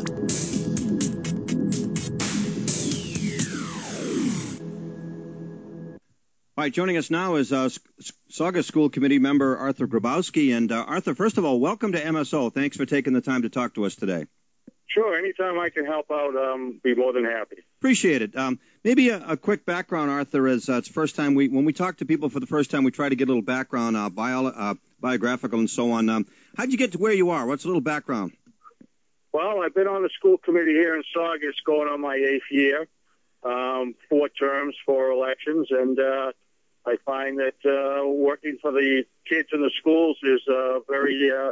All right, joining us now is uh, Saugus School Committee member Arthur Grabowski. And uh, Arthur, first of all, welcome to M S O. Thanks for taking the time to talk to us today. Sure, anytime I can help out, um, be more than happy. Appreciate it. Um, maybe a, a quick background, Arthur, as uh, it's the first time we, when we talk to people for the first time, we try to get a little background, uh, bio, uh, biographical and so on. Um, how'd you get to where you are? What's a little background? Well, I've been on the school committee here in Saugus going on my eighth year, um, four terms, four elections, and uh, I find that uh, working for the kids in the schools is a very, uh,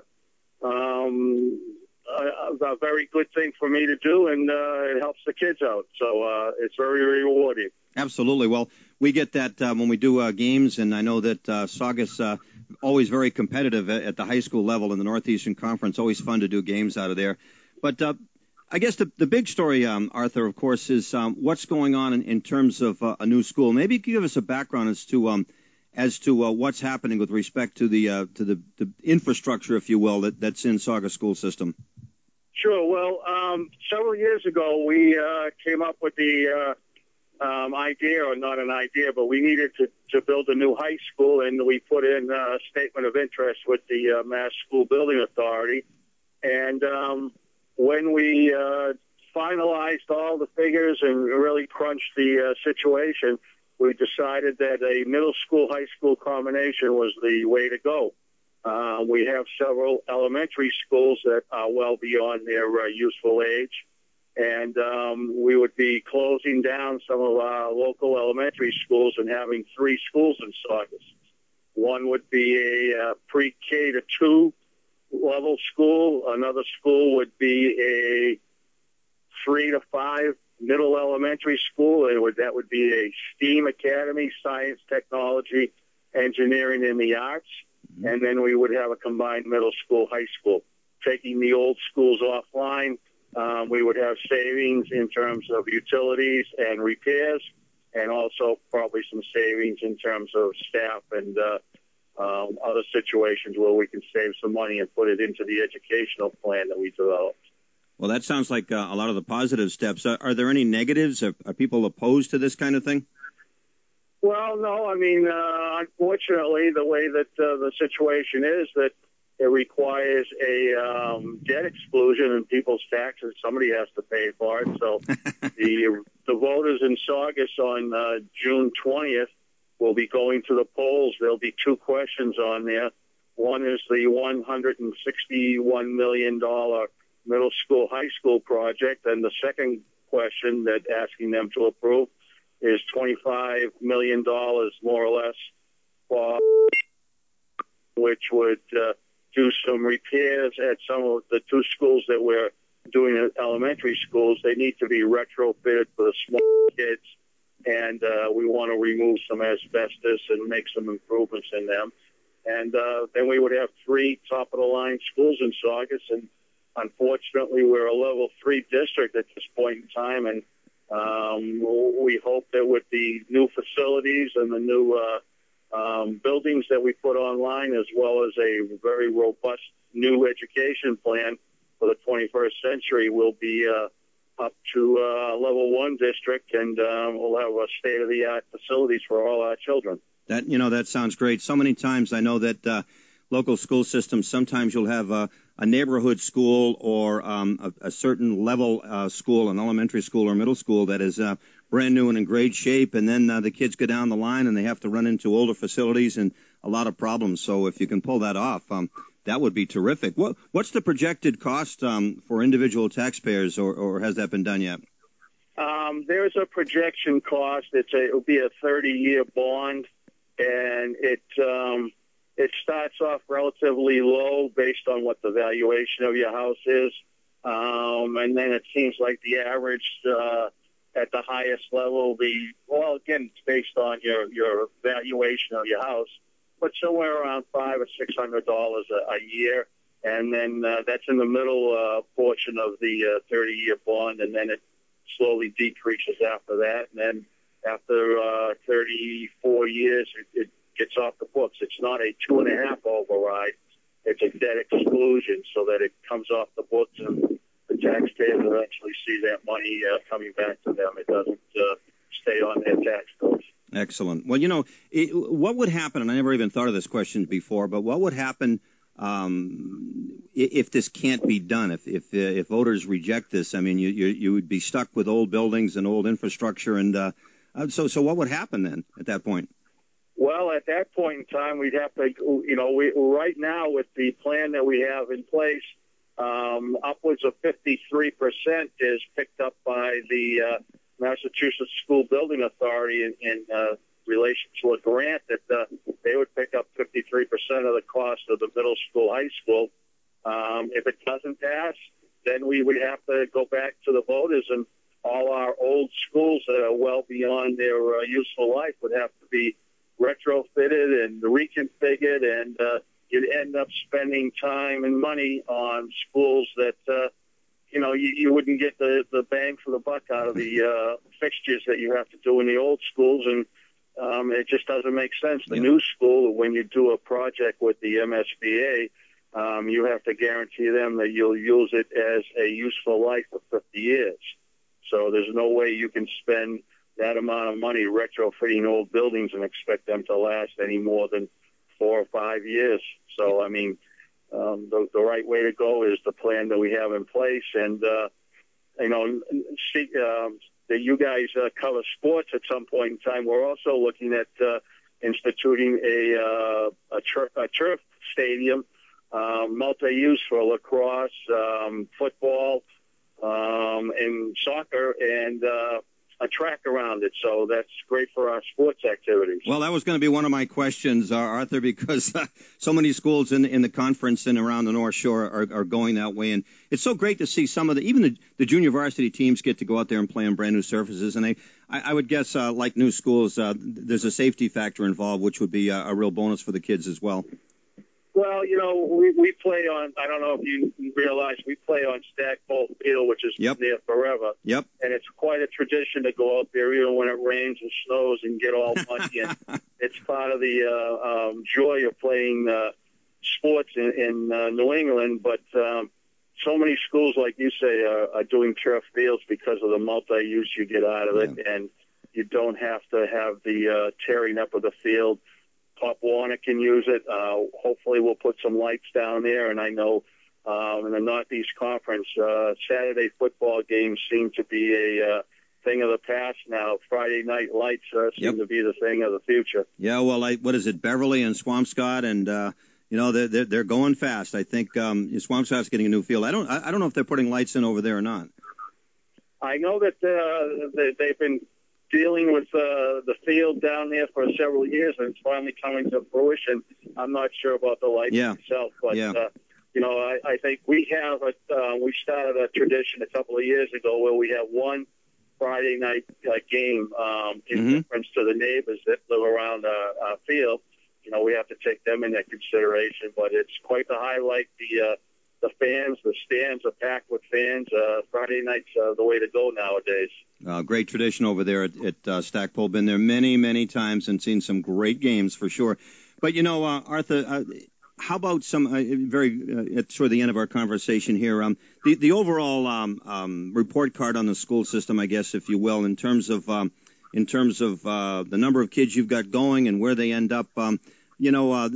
um, a, a very good thing for me to do, and uh, it helps the kids out. So uh, it's very rewarding. Absolutely. Well, we get that uh, when we do uh, games, and I know that uh, Saugus uh, always very competitive at, at the high school level in the Northeastern Conference. Always fun to do games out of there. But uh, I guess the, the big story, um, Arthur, of course, is um, what's going on in, in terms of uh, a new school. Maybe you could give us a background as to um, as to uh, what's happening with respect to the uh, to the, the infrastructure, if you will, that, that's in Saugus school system. Sure. Well, um, several years ago, we uh, came up with the uh, um, idea, or not an idea, but we needed to, to build a new high school, and we put in a statement of interest with the uh, Mass School Building Authority. And um, when we uh, finalized all the figures and really crunched the uh, situation, we decided that a middle school, high school combination was the way to go. Uh, we have several elementary schools that are well beyond their uh, useful age, and um, we would be closing down some of our local elementary schools and having three schools in Saugus. One would be a uh, pre-K to two level school. Another school would be a three to five middle elementary school. It would, that would be a STEAM academy, science, technology, engineering, and the arts. Mm-hmm. And then we would have a combined middle school, high school. Taking the old schools offline, um, we would have savings in terms of utilities and repairs, and also probably some savings in terms of staff and uh, um, other situations where we can save some money and put it into the educational plan that we developed. Well, that sounds like uh, a lot of the positive steps. Are, are there any negatives? Are, are people opposed to this kind of thing? Well, no. I mean, uh, unfortunately, the way that uh, the situation is, that it requires a um, debt exclusion in people's taxes. Somebody has to pay for it. So the the voters in Saugus on uh, June twentieth will be going to the polls. There'll be two questions on there. One is the one hundred sixty-one million dollars middle school, high school project, and the second question that asking them to approve is twenty-five million dollars, more or less, for which would uh, do some repairs at some of the two schools that we're doing at elementary schools. They need to be retrofitted for the small kids, and uh, we want to remove some asbestos and make some improvements in them. And uh, then we would have three top-of-the-line schools in Saugus, and unfortunately, we're a level three district at this point in time, and um, we hope that with the new facilities and the new uh, um, buildings that we put online, as well as a very robust new education plan for the twenty-first century, we'll be uh, up to uh, level one district, and um, we'll have a state-of-the-art facilities for all our children. That you know, that sounds great. So many times I know that uh, local school systems, sometimes you'll have a, a neighborhood school or um, a, a certain level uh, school, an elementary school or middle school that is uh, brand new and in great shape, and then uh, the kids go down the line and they have to run into older facilities and a lot of problems. So if you can pull that off, um, that would be terrific. What, what's the projected cost um, for individual taxpayers, or, or has that been done yet? Um, there's a projection cost. It's a, it'll be a thirty-year bond, and it um, it starts off relatively low based on what the valuation of your house is, um, and then it seems like the average uh, at the highest level will be, well, again, it's based on your, your valuation of your house, but somewhere around five or six hundred dollars a, a year, and then uh, that's in the middle uh, portion of the uh, thirty-year bond, and then it slowly decreases after that, and then after uh, thirty-four years, it, it gets off the books. It's not a two and a half override. It's a debt exclusion, so that it comes off the books and the taxpayers eventually see that money uh, coming back to them. It doesn't uh, stay on their tax bills. Excellent. Well, you know, it, what would happen, and I never even thought of this question before, but what would happen um, if this can't be done, if if, uh, if voters reject this? I mean, you, you you would be stuck with old buildings and old infrastructure, and uh, so so what would happen then at that point? Well, at that point in time, we'd have to, you know, we right now with the plan that we have in place, um, upwards of fifty-three percent is picked up by the uh, Massachusetts School Building Authority in, in uh, relation to a grant that uh, they would pick up fifty-three percent of the cost of the middle school, high school. Um, if it doesn't pass, then we would have to go back to the voters, and all our old schools that are well beyond their uh, useful life would have to be retrofitted and reconfigured, and uh, you'd end up spending time and money on schools that, uh, you know, you, you wouldn't get the, the bang for the buck out of the uh, fixtures that you have to do in the old schools, and um, it just doesn't make sense. The new school, when you do a project with the M S B A, um, you have to guarantee them that you'll use it as a useful life for fifty years. So there's no way you can spend that amount of money retrofitting old buildings and expect them to last any more than four or five years. So, I mean, um, the, the right way to go is the plan that we have in place. And, uh, you know, see, um, that you guys uh, cover sports at some point in time. We're also looking at uh, instituting a, uh, a, turf, a turf stadium, uh, multi-use for lacrosse, um, football, um, and soccer, and uh, a track around it. So that's great for our sports activities. Well, that was going to be one of my questions, uh, Arthur, because uh, so many schools in in the conference and around the North Shore are, are going that way. And it's so great to see some of the, even the, the junior varsity teams get to go out there and play on brand new surfaces. And they, I, I would guess, uh, like new schools, uh, there's a safety factor involved, which would be a, a real bonus for the kids as well. Well, you know, we, we play on, I don't know if you realize, we play on Stackpole Field, which is yep. there forever. Yep. And it's quite a tradition to go out there, even when it rains and snows, and get all muddy. And it's part of the uh, um, joy of playing uh, sports in, in uh, New England. But um, so many schools, like you say, are, are doing turf fields because of the multi-use you get out of it. Yeah. And you don't have to have the uh, tearing up of the field. Pop Warner can use it. Uh, hopefully we'll put some lights down there. And I know um, in the Northeast Conference, uh, Saturday football games seem to be a uh, thing of the past now. Friday night lights uh, seem yep. to be the thing of the future. Yeah, well, I, what is it, Beverly and Swampscott, and uh, you know they're, they're they're going fast. I think um, Swampscott's getting a new field. I don't I, I don't know if they're putting lights in over there or not. I know that uh, they, they've been dealing with uh, the field down there for several years, and it's finally coming to fruition. I'm not sure about the lights yeah. itself, but yeah. uh, you know, I, I think we have a uh, we started a tradition a couple of years ago where we have one Friday night uh, game um, in mm-hmm. reference to the neighbors that live around our, our field. You know, we have to take them into consideration, but it's quite the highlight. The uh, the fans, the stands are packed with fans. Uh, Friday night's uh, the way to go nowadays. Uh, great tradition over there at, at uh, Stackpole. Been there many, many times and seen some great games for sure. But, you know, uh, Arthur, uh, how about some uh, very uh, at sort of the end of our conversation here, um, the, the overall um, um, report card on the school system, I guess, if you will, in terms of um, in terms of uh, the number of kids you've got going and where they end up. Um, you know, uh,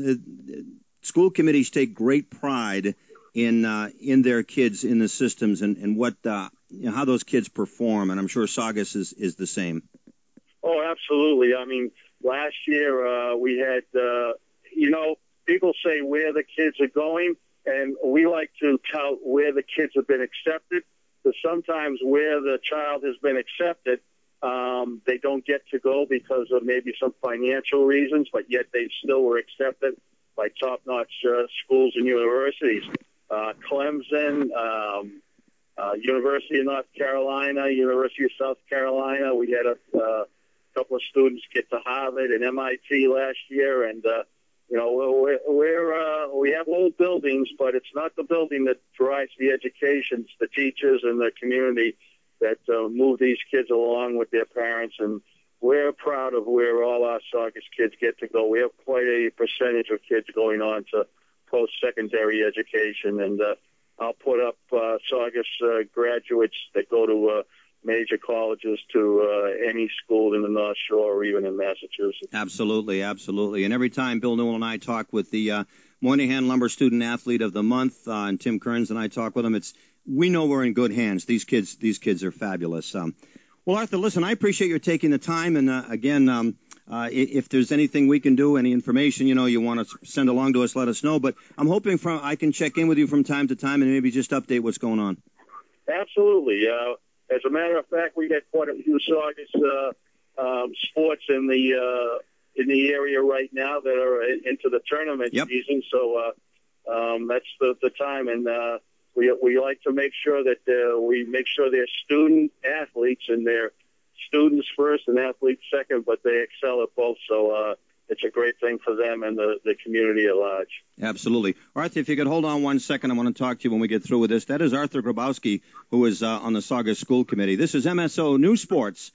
school committees take great pride in uh, in their kids in the systems and, and what uh, you know, how those kids perform, and I'm sure Saugus is, is the same. Oh, absolutely. I mean, last year uh, we had, uh, you know, people say where the kids are going, and we like to tout where the kids have been accepted, because sometimes where the child has been accepted, um, they don't get to go because of maybe some financial reasons, but yet they still were accepted by top-notch uh, schools and universities. Uh, Clemson, um, uh, University of North Carolina, University of South Carolina. We had a uh, couple of students get to Harvard and M I T last year, and uh, you know we're, we're uh, we have old buildings, but it's not the building that drives the education. It's the teachers and the community that uh, move these kids along with their parents, and we're proud of where all our Saugus kids get to go. We have quite a percentage of kids going on to post-secondary education, and uh, I'll put up uh, Saugus uh, graduates that go to uh, major colleges to uh, any school in the North Shore or even in Massachusetts. Absolutely, absolutely. And every time Bill Newell and I talk with the uh, Moynihan Lumber Student Athlete of the Month, uh, and Tim Kearns and I talk with them, it's we know we're in good hands. These kids, these kids are fabulous. Um, well, Arthur, listen, I appreciate your taking the time, and uh, again. Um, Uh, if there's anything we can do, any information, you know, you want to send along to us, let us know. But I'm hoping from, I can check in with you from time to time and maybe just update what's going on. Absolutely. Uh, as a matter of fact, we get quite a few Saugus uh, um, sports in the uh, in the area right now that are into the tournament Yep. season. So uh, um, that's the, the time, and uh, we we like to make sure that uh, we make sure they're student athletes and they're students first and athletes second, but they excel at both. So uh, it's a great thing for them and the, the community at large. Absolutely. Arthur, if you could hold on one second, I want to talk to you when we get through with this. That is Arthur Grabowski, who is uh, on the Saugus School Committee. This is M S O News Sports.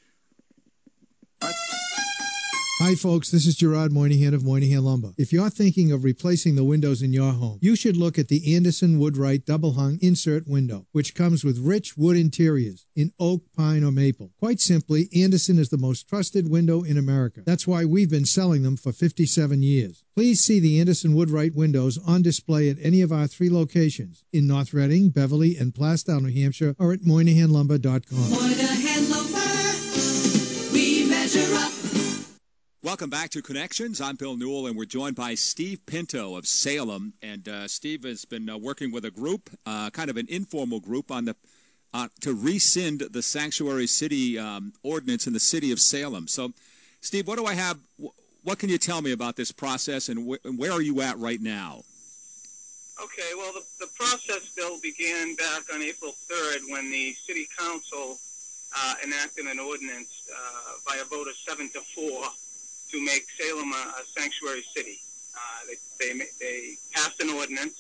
Hi, folks. This is Gerard Moynihan of Moynihan Lumber. If you're thinking of replacing the windows in your home, you should look at the Anderson Woodwright double-hung insert window, which comes with rich wood interiors in oak, pine, or maple. Quite simply, Anderson is the most trusted window in America. That's why we've been selling them for fifty-seven years. Please see the Anderson Woodwright windows on display at any of our three locations in North Reading, Beverly, and Plastow, New Hampshire, or at Moynihan Lumber dot com. Moynihan Lumber, we measure up. Welcome back to Connections. I'm Bill Newell, and we're joined by Steve Pinto of Salem. And uh, Steve has been uh, working with a group, uh, kind of an informal group, on the uh, to rescind the Sanctuary City um, ordinance in the city of Salem. So, Steve, what do I have? What can you tell me about this process, and wh- where are you at right now? Okay, well, the, the process, Bill, began back on April third when the City Council uh, enacted an ordinance uh, by a vote of seven to four to make Salem a, a sanctuary city. Uh, they, they, they passed an ordinance,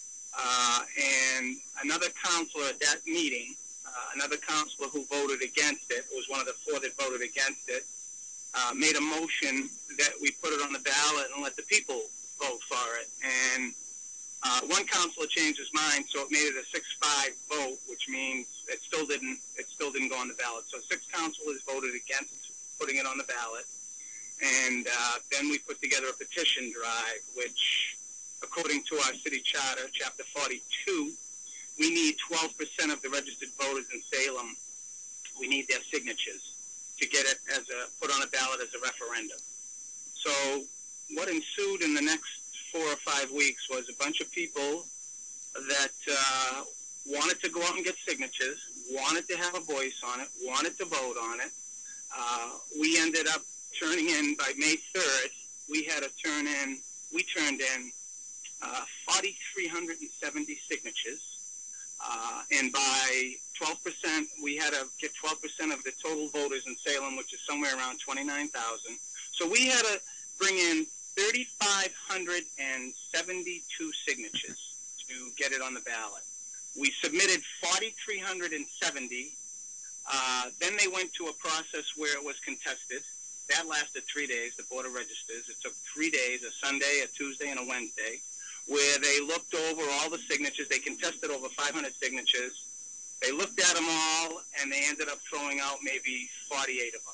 uh, and another counselor at that meeting, uh, another counselor who voted against it, was one of the four that voted against it, uh, made a motion that we put it on the ballot and let the people vote for it. And uh, one counselor changed his mind, so it made it a six five vote, which means it still didn't it still didn't go on the ballot. So six counselors voted against putting it on the ballot. And uh, then we put together a petition drive, which, according to our city charter, Chapter forty-two, we need twelve percent of the registered voters in Salem. We need their signatures to get it as a put on a ballot as a referendum. So what ensued in the next four or five weeks was a bunch of people that uh, wanted to go out and get signatures, wanted to have a voice on it, wanted to vote on it. Uh, we ended up turning in, by May third, we had to turn in, we turned in uh, four thousand three hundred seventy signatures. Uh, and by twelve percent, we had to get twelve percent of the total voters in Salem, which is somewhere around twenty-nine thousand. So we had to bring in three thousand five hundred seventy-two signatures to get it on the ballot. We submitted four thousand three hundred seventy. Uh, then they went to a process where it was contested. That lasted three days, the Board of Registers. It took three days, a Sunday, a Tuesday, and a Wednesday, where they looked over all the signatures. They contested over five hundred signatures. They looked at them all, and they ended up throwing out maybe forty-eight of them.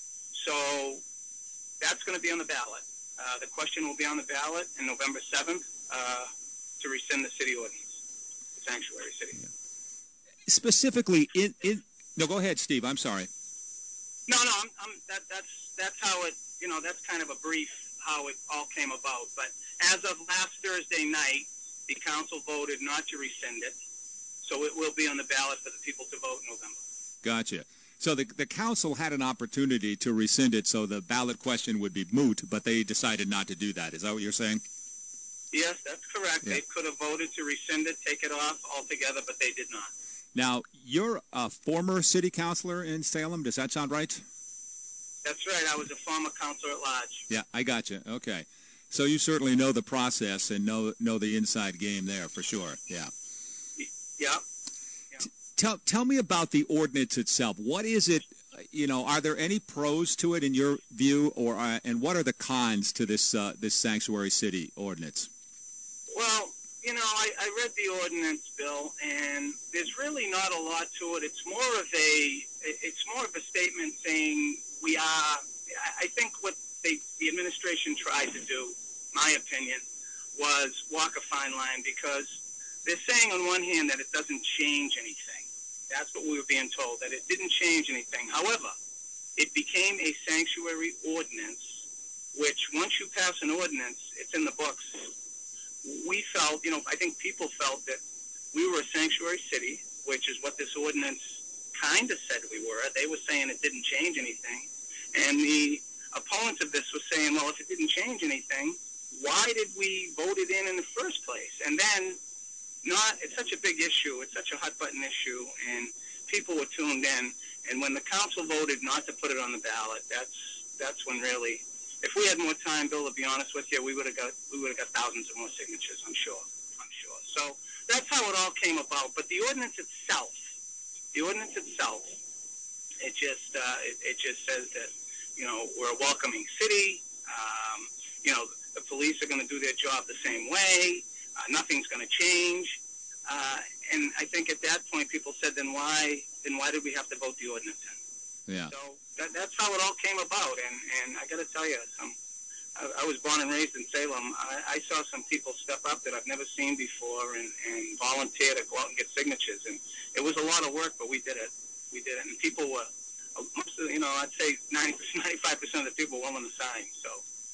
So that's going to be on the ballot. Uh, the question will be on the ballot on November seventh uh, to rescind the city ordinance, the sanctuary city. Specifically, in, in no, go ahead, Steve. I'm sorry. No, no, I'm, I'm, that, that's that's how it, you know, that's kind of a brief how it all came about. But as of last Thursday night, the council voted not to rescind it, so it will be on the ballot for the people to vote in November. Gotcha. So the the council had an opportunity to rescind it, so the ballot question would be moot, but they decided not to do that. Is that what you're saying? Yes, that's correct. Yeah. They could have voted to rescind it, take it off altogether, but they did not. Now, you're a former city councilor in Salem. Does that sound right? That's right. I was a former councilor at large. Yeah, I got you. Okay. So you certainly know the process and know know the inside game there for sure. Yeah. Yeah. T- tell tell me about the ordinance itself. What is it? You know, are there any pros to it in your view, or uh, and what are the cons to this uh, this sanctuary city ordinance? Well, you know, I, I read the ordinance, Bill, and there's really not a lot to it. It's more of a it's more of a statement saying we are. I think what they, the administration tried to do, my opinion, was walk a fine line, because they're saying on one hand that it doesn't change anything. That's what we were being told, that it didn't change anything. However, it became a sanctuary ordinance, which once you pass an ordinance, it's in the books. We felt, you know, I think people felt that we were a sanctuary city, which is what this ordinance kind of said we were. They were saying it didn't change anything. And the opponents of this were saying, well, if it didn't change anything, why did we vote it in in the first place? And then, not, it's such a big issue, it's such a hot-button issue, and people were tuned in. And when the council voted not to put it on the ballot, that's that's when really, if we had more time, Bill, to be honest with you, we would have got we would have got thousands of more signatures, I'm sure. I'm sure. So that's how it all came about. But the ordinance itself, the ordinance itself, it just uh, it, it just says that, you know, we're a welcoming city. Um, you know, the police are going to do their job the same way. Uh, nothing's going to change. Uh, and I think at that point, people said, then why? Then why did we have to vote the ordinance in? Yeah. So that, that's how it all came about. And, and I got to tell you, some, I, I was born and raised in Salem. I, I saw some people step up that I've never seen before and, and volunteer to go out and get signatures. And it was a lot of work, but we did it. We did it. And people were, most of, you know, I'd say ninety percent, ninety-five percent of the people were willing to sign. So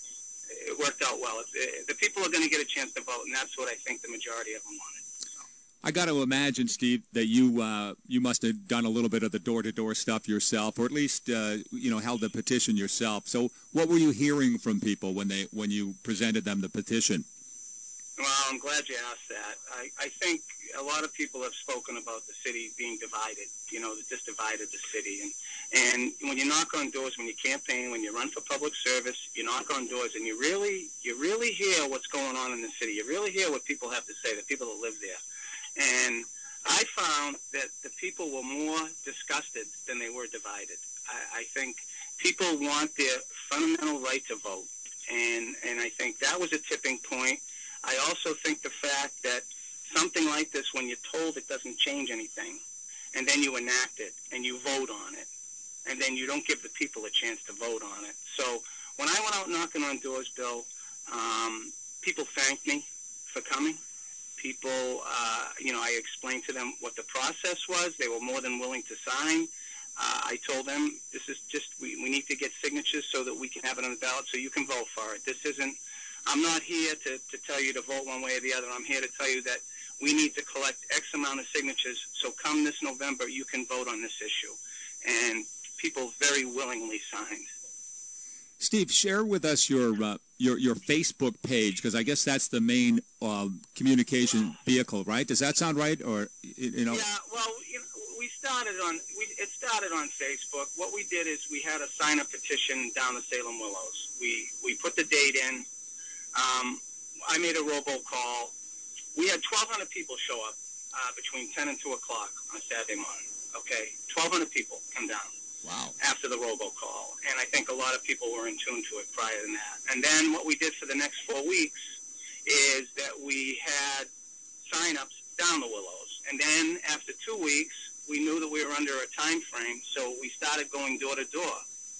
it worked out well. It, it, the people are going to get a chance to vote, and that's what I think the majority of them wanted. I got to imagine, Steve, that you uh, you must have done a little bit of the door-to-door stuff yourself, or at least uh, you know held the petition yourself. So, what were you hearing from people when they when you presented them the petition? Well, I'm glad you asked that. I, I think a lot of people have spoken about the city being divided. You know, that just divided the city. And and when you knock on doors, when you campaign, when you run for public service, you knock on doors, and you really you really hear what's going on in the city. You really hear what people have to say, the people that live there. And I found that the people were more disgusted than they were divided. I, I think people want their fundamental right to vote. And, and I think that was a tipping point. I also think the fact that something like this, when you're told it doesn't change anything, and then you enact it, and you vote on it, and then you don't give the people a chance to vote on it. So when I went out knocking on doors, Bill, um, people thanked me for coming. People, uh, you know, I explained to them what the process was. They were more than willing to sign. Uh, I told them this is just, we, we need to get signatures so that we can have it on the ballot so you can vote for it. This isn't, I'm not here to, to tell you to vote one way or the other. I'm here to tell you that we need to collect X amount of signatures so come this November you can vote on this issue. And people very willingly signed. Steve, share with us your uh, your your Facebook page, because I guess that's the main uh, communication vehicle, right? Does that sound right? Or you know? Yeah. Well, you know, we started on we it started on Facebook. What we did is we had a sign-up petition down the Salem Willows. We we put the date in. Um, I made a robocall. We had twelve hundred people show up uh, between ten and two o'clock on Saturday morning. Okay, twelve hundred people come down. Wow. After the robocall. And I think a lot of people were in tune to it prior to that. And then what we did for the next four weeks is that we had sign-ups down the Willows. And then after two weeks, we knew that we were under a time frame, so we started going door to door.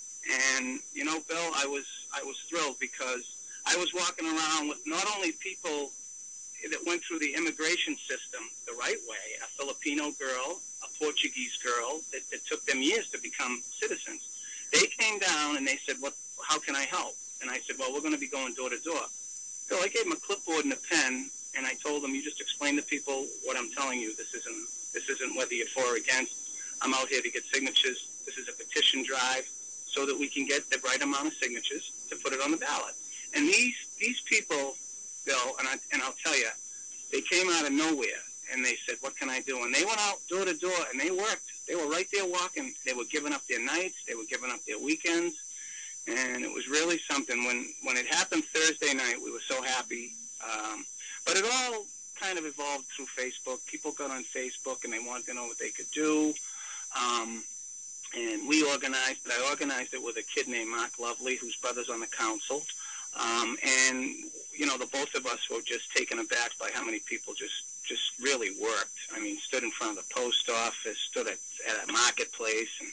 And, you know, Bill, I was I was thrilled because I was walking around with not only people that went through the immigration system the right way, a Filipino girl, a Portuguese girl that, that took them years to become citizens. They came down and they said, "What? How can I help?" And I said, "Well, we're going to be going door to door." So I gave them a clipboard and a pen, and I told them, "You just explain to people what I'm telling you. This isn't this isn't whether you're for or against. I'm out here to get signatures. This is a petition drive so that we can get the right amount of signatures to put it on the ballot." And these these people, Bill, and I and I'll tell you, they came out of nowhere. And they said, "What can I do?" And they went out door to door, and they worked. They were right there walking. They were giving up their nights. They were giving up their weekends. And it was really something. When, when it happened Thursday night, we were so happy. Um, but it all kind of evolved through Facebook. People got on Facebook, and they wanted to know what they could do. Um, and we organized it. I organized it with a kid named Mark Lovely, whose brother's on the council. Um, and, you know, the both of us were just taken aback by how many people just just really worked. I mean, stood in front of the post office, stood at, at a marketplace. And,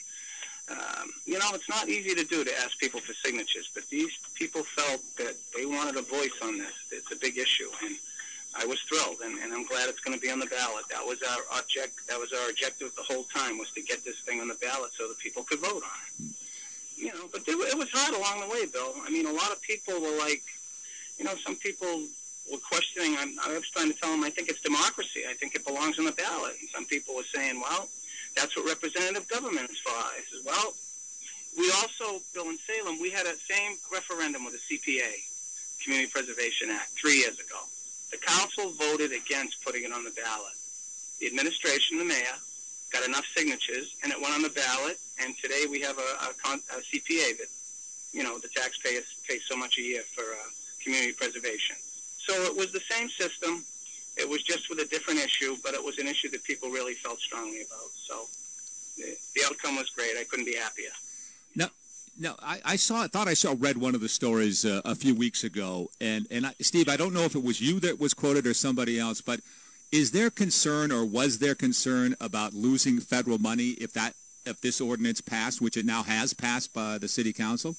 um, you know, it's not easy to do to ask people for signatures, but these people felt that they wanted a voice on this. It's a big issue, and I was thrilled, and, and I'm glad it's going to be on the ballot. That was our object. That was our objective the whole time, was to get this thing on the ballot so that people could vote on it. You know, but it, it was hard along the way, Bill. I mean, a lot of people were like, you know, some people were questioning. I'm, I was trying to tell them, I think it's democracy. I think it belongs on the ballot. And some people were saying, well, that's what representative government is for. I said, well, we also, Bill, in Salem, we had a same referendum with the C P A, Community Preservation Act, three years ago. The council voted against putting it on the ballot. The administration, the mayor, got enough signatures, and it went on the ballot, and today we have a, a, con- a C P A that, you know, the taxpayers pay so much a year for uh, community preservation. So it was the same system. It was just with a different issue, but it was an issue that people really felt strongly about. So the, the outcome was great. I couldn't be happier. No, no, I, I saw, thought I saw, read one of the stories uh, a few weeks ago, and and I, Steve, I don't know if it was you that was quoted or somebody else, but is there concern, or was there concern about losing federal money if that if this ordinance passed, which it now has passed by the city council?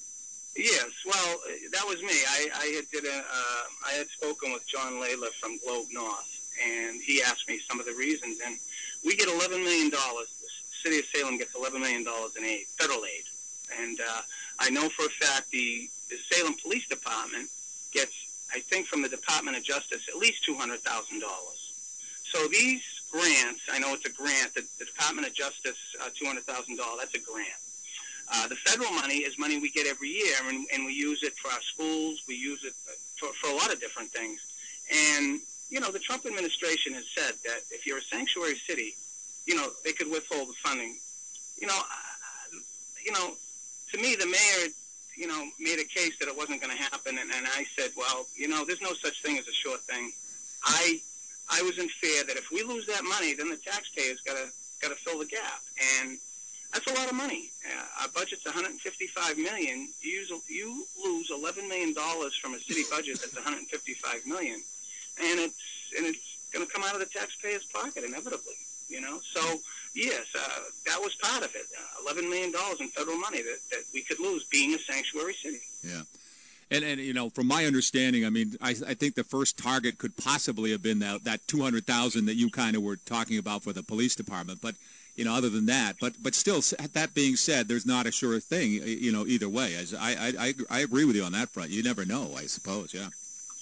Yes, well, that was me. I, I had did a, uh, I had spoken with John Layla from Globe North, and he asked me some of the reasons. And we get eleven million dollars. The city of Salem gets eleven million dollars in aid, federal aid. And uh, I know for a fact the, the Salem Police Department gets, I think from the Department of Justice, at least two hundred thousand dollars. So these grants, I know it's a grant, the, the Department of Justice, uh, two hundred thousand dollars, that's a grant. Uh, the federal money is money we get every year, and, and we use it for our schools. We use it for, for a lot of different things. And, you know, the Trump administration has said that if you're a sanctuary city, you know, they could withhold the funding. You know, uh, you know, to me, the mayor, you know, made a case that it wasn't going to happen, and, and I said, well, you know, there's no such thing as a sure thing. I I was in fear that if we lose that money, then the taxpayers got to got to fill the gap, and that's a lot of money. Uh, our budget's one hundred fifty-five million dollars. You, use, you lose eleven million dollars from a city budget that's one hundred fifty-five million dollars, and it's and it's going to come out of the taxpayer's pocket inevitably. You know, so yes, uh, that was part of it. Uh, eleven million dollars in federal money that, that we could lose being a sanctuary city. Yeah. And, and you know, from my understanding, I mean, I, I think the first target could possibly have been that, that two hundred thousand that you kind of were talking about for the police department. But, you know, other than that, but but still, that being said, there's not a sure thing, you know, either way. As I, I, I, I agree with you on that front. You never know, I suppose, yeah.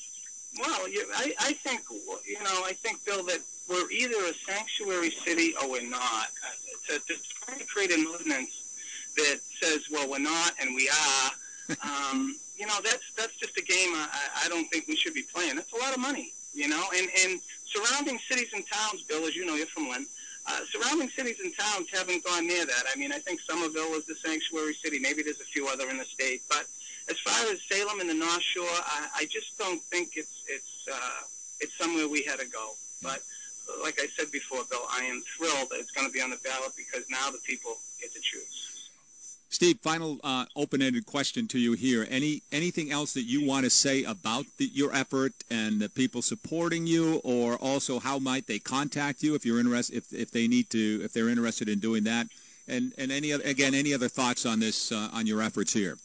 Well, you, I, I think, you know, I think, Bill, that we're either a sanctuary city or we're not. Uh, to, to try to create an ordinance that says, well, we're not and we are, um, you know, that's that's just a game I, I don't think we should be playing. That's a lot of money, you know. And, and surrounding cities and towns, Bill, as you know, you're from Lynn, uh, surrounding cities and towns haven't gone near that. I mean, I think Somerville is the sanctuary city. Maybe there's a few other in the state. But as far as Salem and the North Shore, I, I just don't think it's it's uh, it's somewhere we had to go. But like I said before, Bill, I am thrilled that it's going to be on the ballot because now the people get to choose. Steve, final uh, open-ended question to you here. Any anything else that you want to say about the, your effort and the people supporting you, or also how might they contact you if you're interested, if if they need to, if they're interested in doing that, and and any other, again, any other thoughts on this uh, on your efforts here?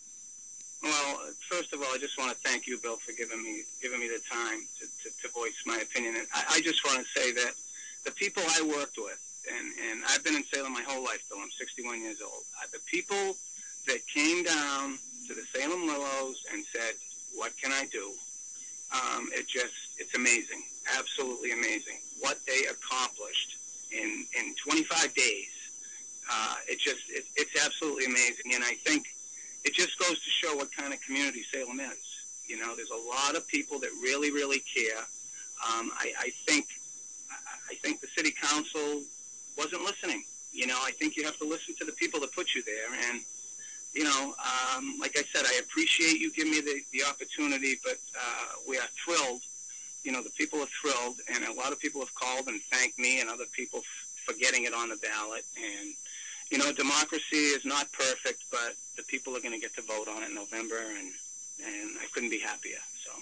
Well, first of all, I just want to thank you, Bill, for giving me giving me the time to, to, to voice my opinion. And I, I just want to say that the people I worked with, and, and I've been in Salem my whole life, Bill. I'm sixty-one years old. Uh, the people that came down to the Salem Willows and said, what can I do? Um, it just, it's amazing. Absolutely amazing. What they accomplished in, in twenty-five days. Uh, it just, it, it's absolutely amazing. And I think it just goes to show what kind of community Salem is. You know, there's a lot of people that really, really care. Um, I, I think, I think the city council wasn't listening. You know, I think you have to listen to the people that put you there. And, you know, um, like I said, I appreciate you giving me the, the opportunity, but uh, we are thrilled. You know, the people are thrilled, and a lot of people have called and thanked me and other people f- for getting it on the ballot. And, you know, democracy is not perfect, but the people are going to get to vote on it in November, and, and I couldn't be happier. So.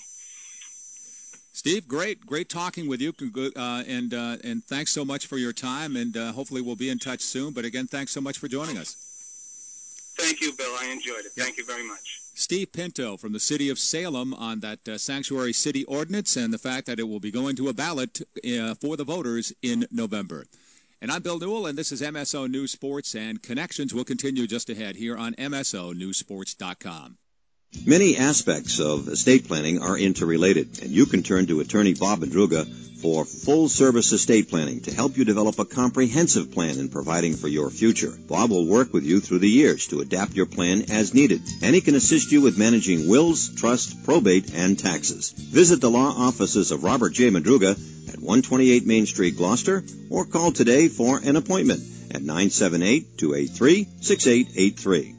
Steve, great, great talking with you, uh, and uh, and thanks so much for your time, and uh, hopefully we'll be in touch soon. But again, thanks so much for joining us. Thank you, Bill. I enjoyed it. Yep. Thank you very much. Steve Pinto from the city of Salem on that uh, sanctuary city ordinance and the fact that it will be going to a ballot uh, for the voters in November. And I'm Bill Newell, and this is M S O News Sports, and Connections will continue just ahead here on M S O News Sports dot com. Many aspects of estate planning are interrelated, and you can turn to attorney Bob Madruga for full-service estate planning to help you develop a comprehensive plan in providing for your future. Bob will work with you through the years to adapt your plan as needed, and he can assist you with managing wills, trust, probate, and taxes. Visit the law offices of Robert J. Madruga at one twenty-eight Main Street, Gloucester, or call today for an appointment at nine seven eight, two eight three, six eight eight three.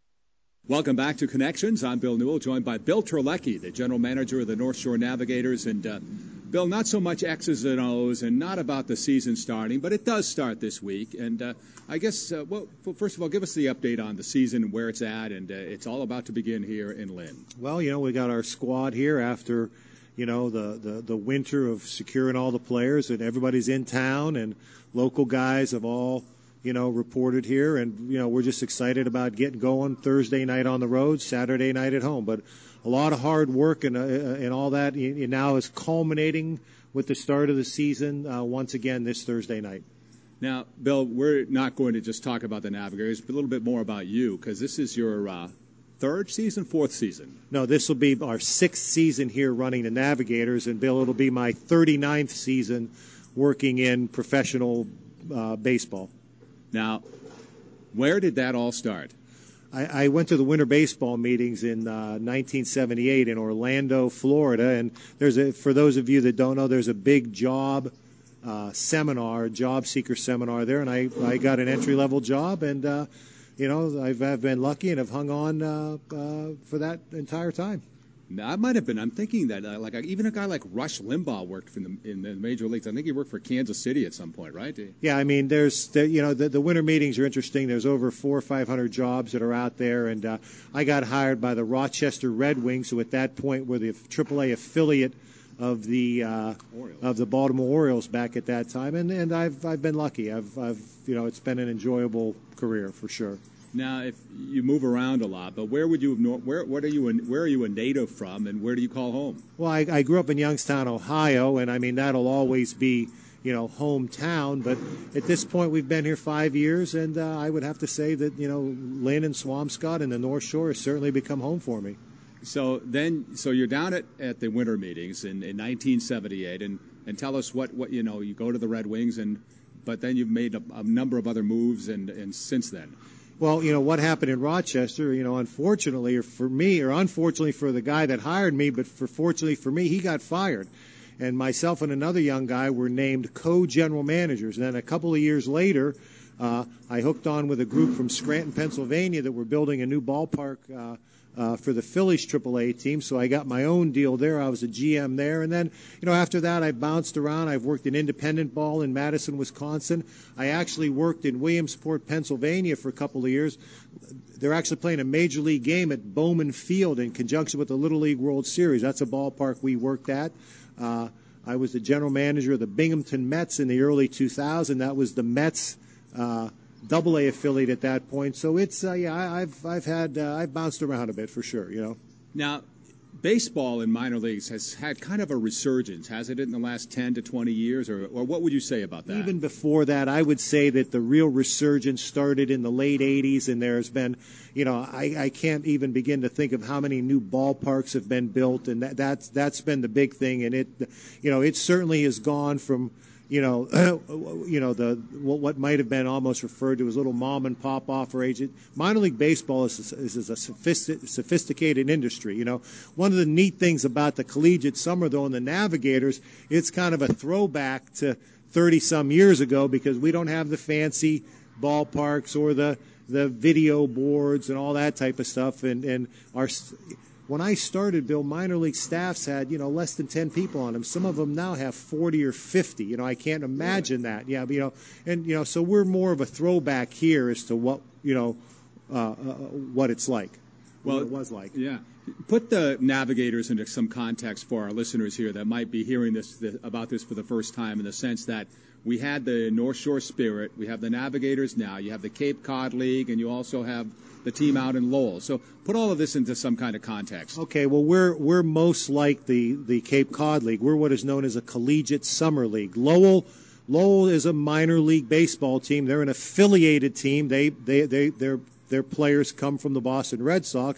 Welcome back to Connections. I'm Bill Newell, joined by Bill Terlecki, the general manager of the North Shore Navigators. And, uh, Bill, not so much X's and O's and not about the season starting, but it does start this week. And uh, I guess, uh, well, first of all, give us the update on the season and where it's at. And uh, it's all about to begin here in Lynn. Well, you know, we got our squad here after, you know, the, the, the winter of securing all the players, and everybody's in town, and local guys have all, you know, reported here, and, you know, we're just excited about getting going Thursday night on the road, Saturday night at home. But a lot of hard work and, uh, and all that and now is culminating with the start of the season uh, once again this Thursday night. Now, Bill, we're not going to just talk about the Navigators, but a little bit more about you, because this is your uh, third season, fourth season. No, this will be our sixth season here running the Navigators, and, Bill, it'll be my thirty-ninth season working in professional uh, baseball. Now, where did that all start? I, I went to the winter baseball meetings in uh, nineteen seventy-eight in Orlando, Florida, and there's a, for those of you that don't know, there's a big job uh, seminar, job seeker seminar there, and I, I got an entry-level job, and, uh, you know, I've, I've been lucky and have hung on uh, uh, for that entire time. Now, I might have been. I'm thinking that uh, like even a guy like Rush Limbaugh worked in the, in the major leagues. I think he worked for Kansas City at some point, right? Yeah, I mean, there's there, you know the, the winter meetings are interesting. There's over four or five hundred jobs that are out there, and uh, I got hired by the Rochester Red Wings, who at that point were the triple A affiliate of the uh, of the Baltimore Orioles back at that time, and, and I've I've been lucky. I've I've you know it's been an enjoyable career for sure. Now, if you move around a lot, but where would you have, where what are you where are you a native from, and where do you call home? Well, I, I grew up in Youngstown, Ohio, and I mean that'll always be you know hometown. But at this point, we've been here five years, and uh, I would have to say that you know Lynn and Swampscott and the North Shore has certainly become home for me. So then, so you're down at, at the winter meetings in, in nineteen seventy-eight, and, and tell us what, what you know. You go to the Red Wings, and but then you've made a, a number of other moves, and, and since then. Well, you know, what happened in Rochester, you know, unfortunately or for me, or unfortunately for the guy that hired me, but for fortunately for me, he got fired. And myself and another young guy were named co-general managers. And then a couple of years later, uh, I hooked on with a group from Scranton, Pennsylvania that were building a new ballpark uh, uh, for the Phillies triple A team. So I got my own deal there. I was a G M there. And then, you know, after that, I bounced around. I've worked in independent ball in Madison, Wisconsin. I actually worked in Williamsport, Pennsylvania for a couple of years. They're actually playing a major league game at Bowman Field in conjunction with the Little League World Series. That's a ballpark we worked at. Uh, I was the general manager of the Binghamton Mets in the early two thousands. That was the Mets uh, double A affiliate at that point. So it's uh, yeah, I, I've I've had uh, I've bounced around a bit for sure. You know. Now, baseball in minor leagues has had kind of a resurgence, hasn't it, in the last ten to twenty years, or or what would you say about that? Even before that, I would say that the real resurgence started in the late eighties, and there's been, you know, I, I can't even begin to think of how many new ballparks have been built, and that, that's that's been the big thing, and it, you know, it certainly has gone from, you know, you know the what might have been almost referred to as little mom and pop offer agent. Minor league baseball is, is, is a sophistic, sophisticated industry. You know, one of the neat things about the collegiate summer, though, and the Navigators, it's kind of a throwback to thirty some years ago because we don't have the fancy ballparks or the the video boards and all that type of stuff, and and our. When I started, Bill, minor league staffs had, you know, less than ten people on them. Some of them now have forty or fifty. You know, I can't imagine that. Yeah, but, you know, and, you know, so we're more of a throwback here as to what, you know, uh, uh, what it's like, well, what it was like. Yeah. Put the Navigators into some context for our listeners here that might be hearing this, this about this for the first time, in the sense that we had the North Shore Spirit, we have the Navigators now, you have the Cape Cod League, and you also have the team out in Lowell. So put all of this into some kind of context. Okay, well, we're we're most like the, the Cape Cod League. We're what is known as a collegiate summer league. Lowell Lowell is a minor league baseball team. They're an affiliated team. They they they their their players come from the Boston Red Sox,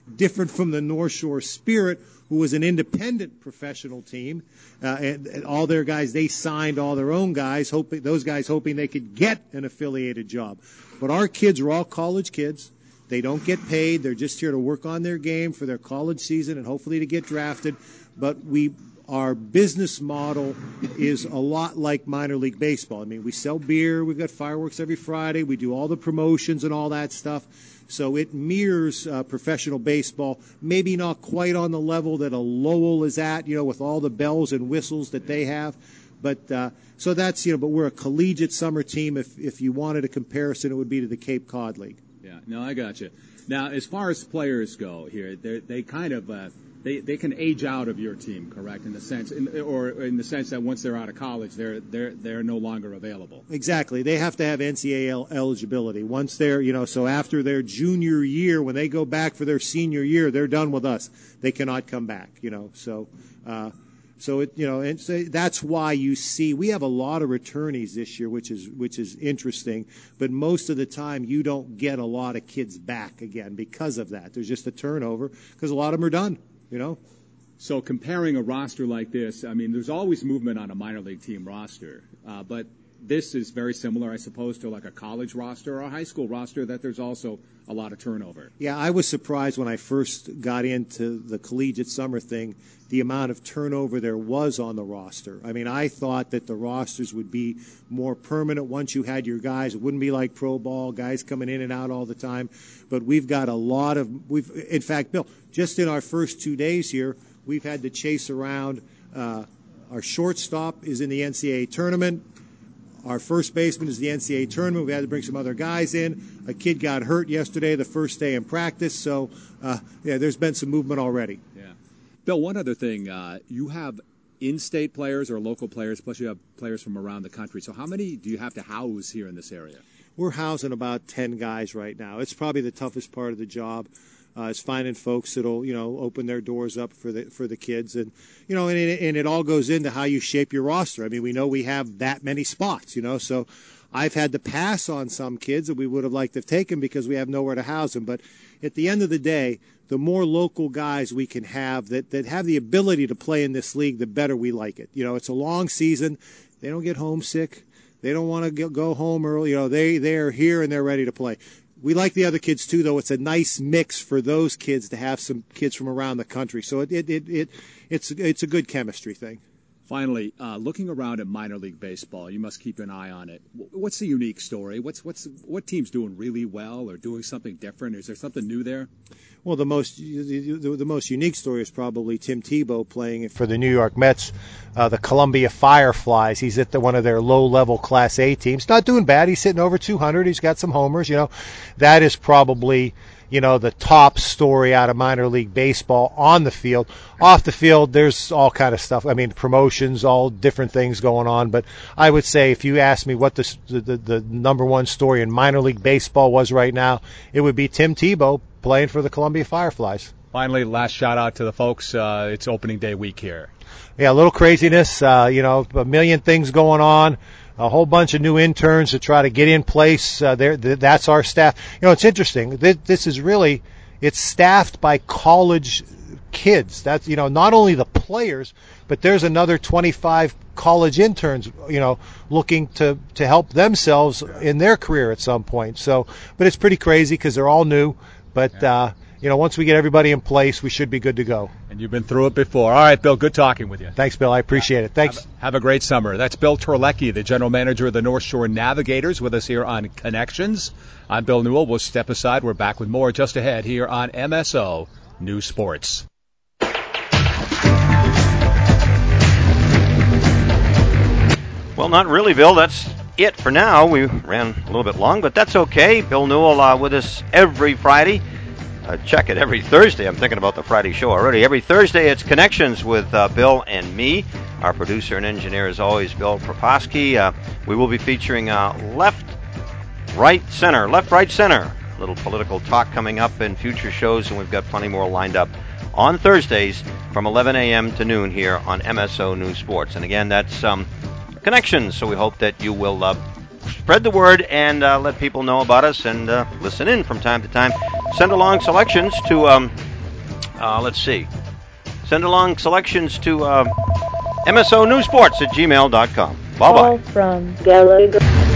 different from the North Shore Spirit, who was an independent professional team. Uh, and, and all their guys, they signed all their own guys, hoping those guys hoping they could get an affiliated job. But our kids are all college kids. They don't get paid. They're just here to work on their game for their college season and hopefully to get drafted. But we, our business model is a lot like minor league baseball. I mean, we sell beer. We've got fireworks every Friday. We do all the promotions and all that stuff. So it mirrors uh, professional baseball, maybe not quite on the level that a Lowell is at, you know, with all the bells and whistles that they have. But uh, so that's, you know, but we're a collegiate summer team. If if you wanted a comparison, it would be to the Cape Cod League. Yeah, no, I got you. Now, as far as players go here, they they kind of uh, they they can age out of your team, correct? In the sense, in, or in the sense that once they're out of college, they're they're they're no longer available. Exactly. They have to have N C double A eligibility. Once they're, you know, so after their junior year, when they go back for their senior year, they're done with us. They cannot come back, you know. So. Uh, So it, you know, and so that's why you see we have a lot of returnees this year, which is which is interesting. But most of the time, you don't get a lot of kids back again because of that. There's just a turnover because a lot of them are done. You know. So comparing a roster like this, I mean, there's always movement on a minor league team roster, uh, but this is very similar, I suppose, to like a college roster or a high school roster. That there's also a lot of turnover. Yeah, I was surprised when I first got into the collegiate summer thing, the amount of turnover there was on the roster. I mean, I thought that the rosters would be more permanent once you had your guys. It wouldn't be like pro ball, guys coming in and out all the time. But we've got a lot of, we've, in fact, Bill, just in our first two days here, we've had to chase around. Uh, our shortstop is in the N C double A tournament. Our first baseman is the N C double A tournament. We had to bring some other guys in. A kid got hurt yesterday, the first day in practice. So, uh, yeah, there's been some movement already. Yeah. Bill, one other thing. Uh, you have in-state players or local players, plus you have players from around the country. So how many do you have to house here in this area? We're housing about ten guys right now. It's probably the toughest part of the job. Uh, is finding folks that'll, you know, open their doors up for the for the kids, and you know, and it, and it all goes into how you shape your roster. I mean, we know we have that many spots, you know, so I've had to pass on some kids that we would have liked to have taken because we have nowhere to house them. But at the end of the day, the more local guys we can have that that have the ability to play in this league, the better we like it. You know, it's a long season; they don't get homesick, they don't want to go home early. You know, they they're here and they're ready to play. We like the other kids, too, though. It's a nice mix for those kids to have some kids from around the country. So it, it, it, it it's it's a good chemistry thing. Finally, uh, looking around at minor league baseball, you must keep an eye on it. What's the unique story? What's what's what team's doing really well or doing something different? Is there something new there? Well, the most the, the, the most unique story is probably Tim Tebow playing for the New York Mets, uh, the Columbia Fireflies. He's at the, one of their low-level Class A teams. Not doing bad. He's hitting over two hundred. He's got some homers. You know, that is probably, you know, the top story out of minor league baseball on the field. Off the field, there's all kind of stuff. I mean, promotions, all different things going on. But I would say if you ask me what the the, the number one story in minor league baseball was right now, it would be Tim Tebow playing for the Columbia Fireflies. Finally, last shout out to the folks. Uh, it's opening day week here. Yeah, a little craziness. Uh, you know, a million things going on. A whole bunch of new interns to try to get in place. Uh, there, th- that's our staff. You know, it's interesting. This, this is really, it's staffed by college kids. That's, you know, not only the players, but there's another twenty-five college interns, you know, looking to, to help themselves in their career at some point. So, but it's pretty crazy because they're all new. But, uh, you know, once we get everybody in place, we should be good to go. And you've been through it before. All right, Bill, good talking with you. Thanks, Bill. I appreciate it. Thanks. Have a, have a great summer. That's Bill Terlecki, the general manager of the North Shore Navigators, with us here on Connections. I'm Bill Newell. We'll step aside. We're back with more just ahead here on M S O News Sports. Well, not really, Bill. That's it for now. We ran a little bit long, but that's okay. Bill Newell uh, with us every Friday. Uh, check it every Thursday. I'm thinking about the Friday show already. Every Thursday, it's Connections with uh, Bill and me. Our producer and engineer is always Bill Proposki. Uh, we will be featuring uh, Left, Right, Center. Left, Right, Center. A little political talk coming up in future shows, and we've got plenty more lined up on Thursdays from eleven a.m. to noon here on M S O News Sports. And again, that's um, Connections, so we hope that you will uh, spread the word and uh, let people know about us and uh, listen in from time to time. Send along selections to um, Uh, let's see. Send along selections to uh, M S O News Sports at gmail dot com. Bye-bye. Call from Gallagher.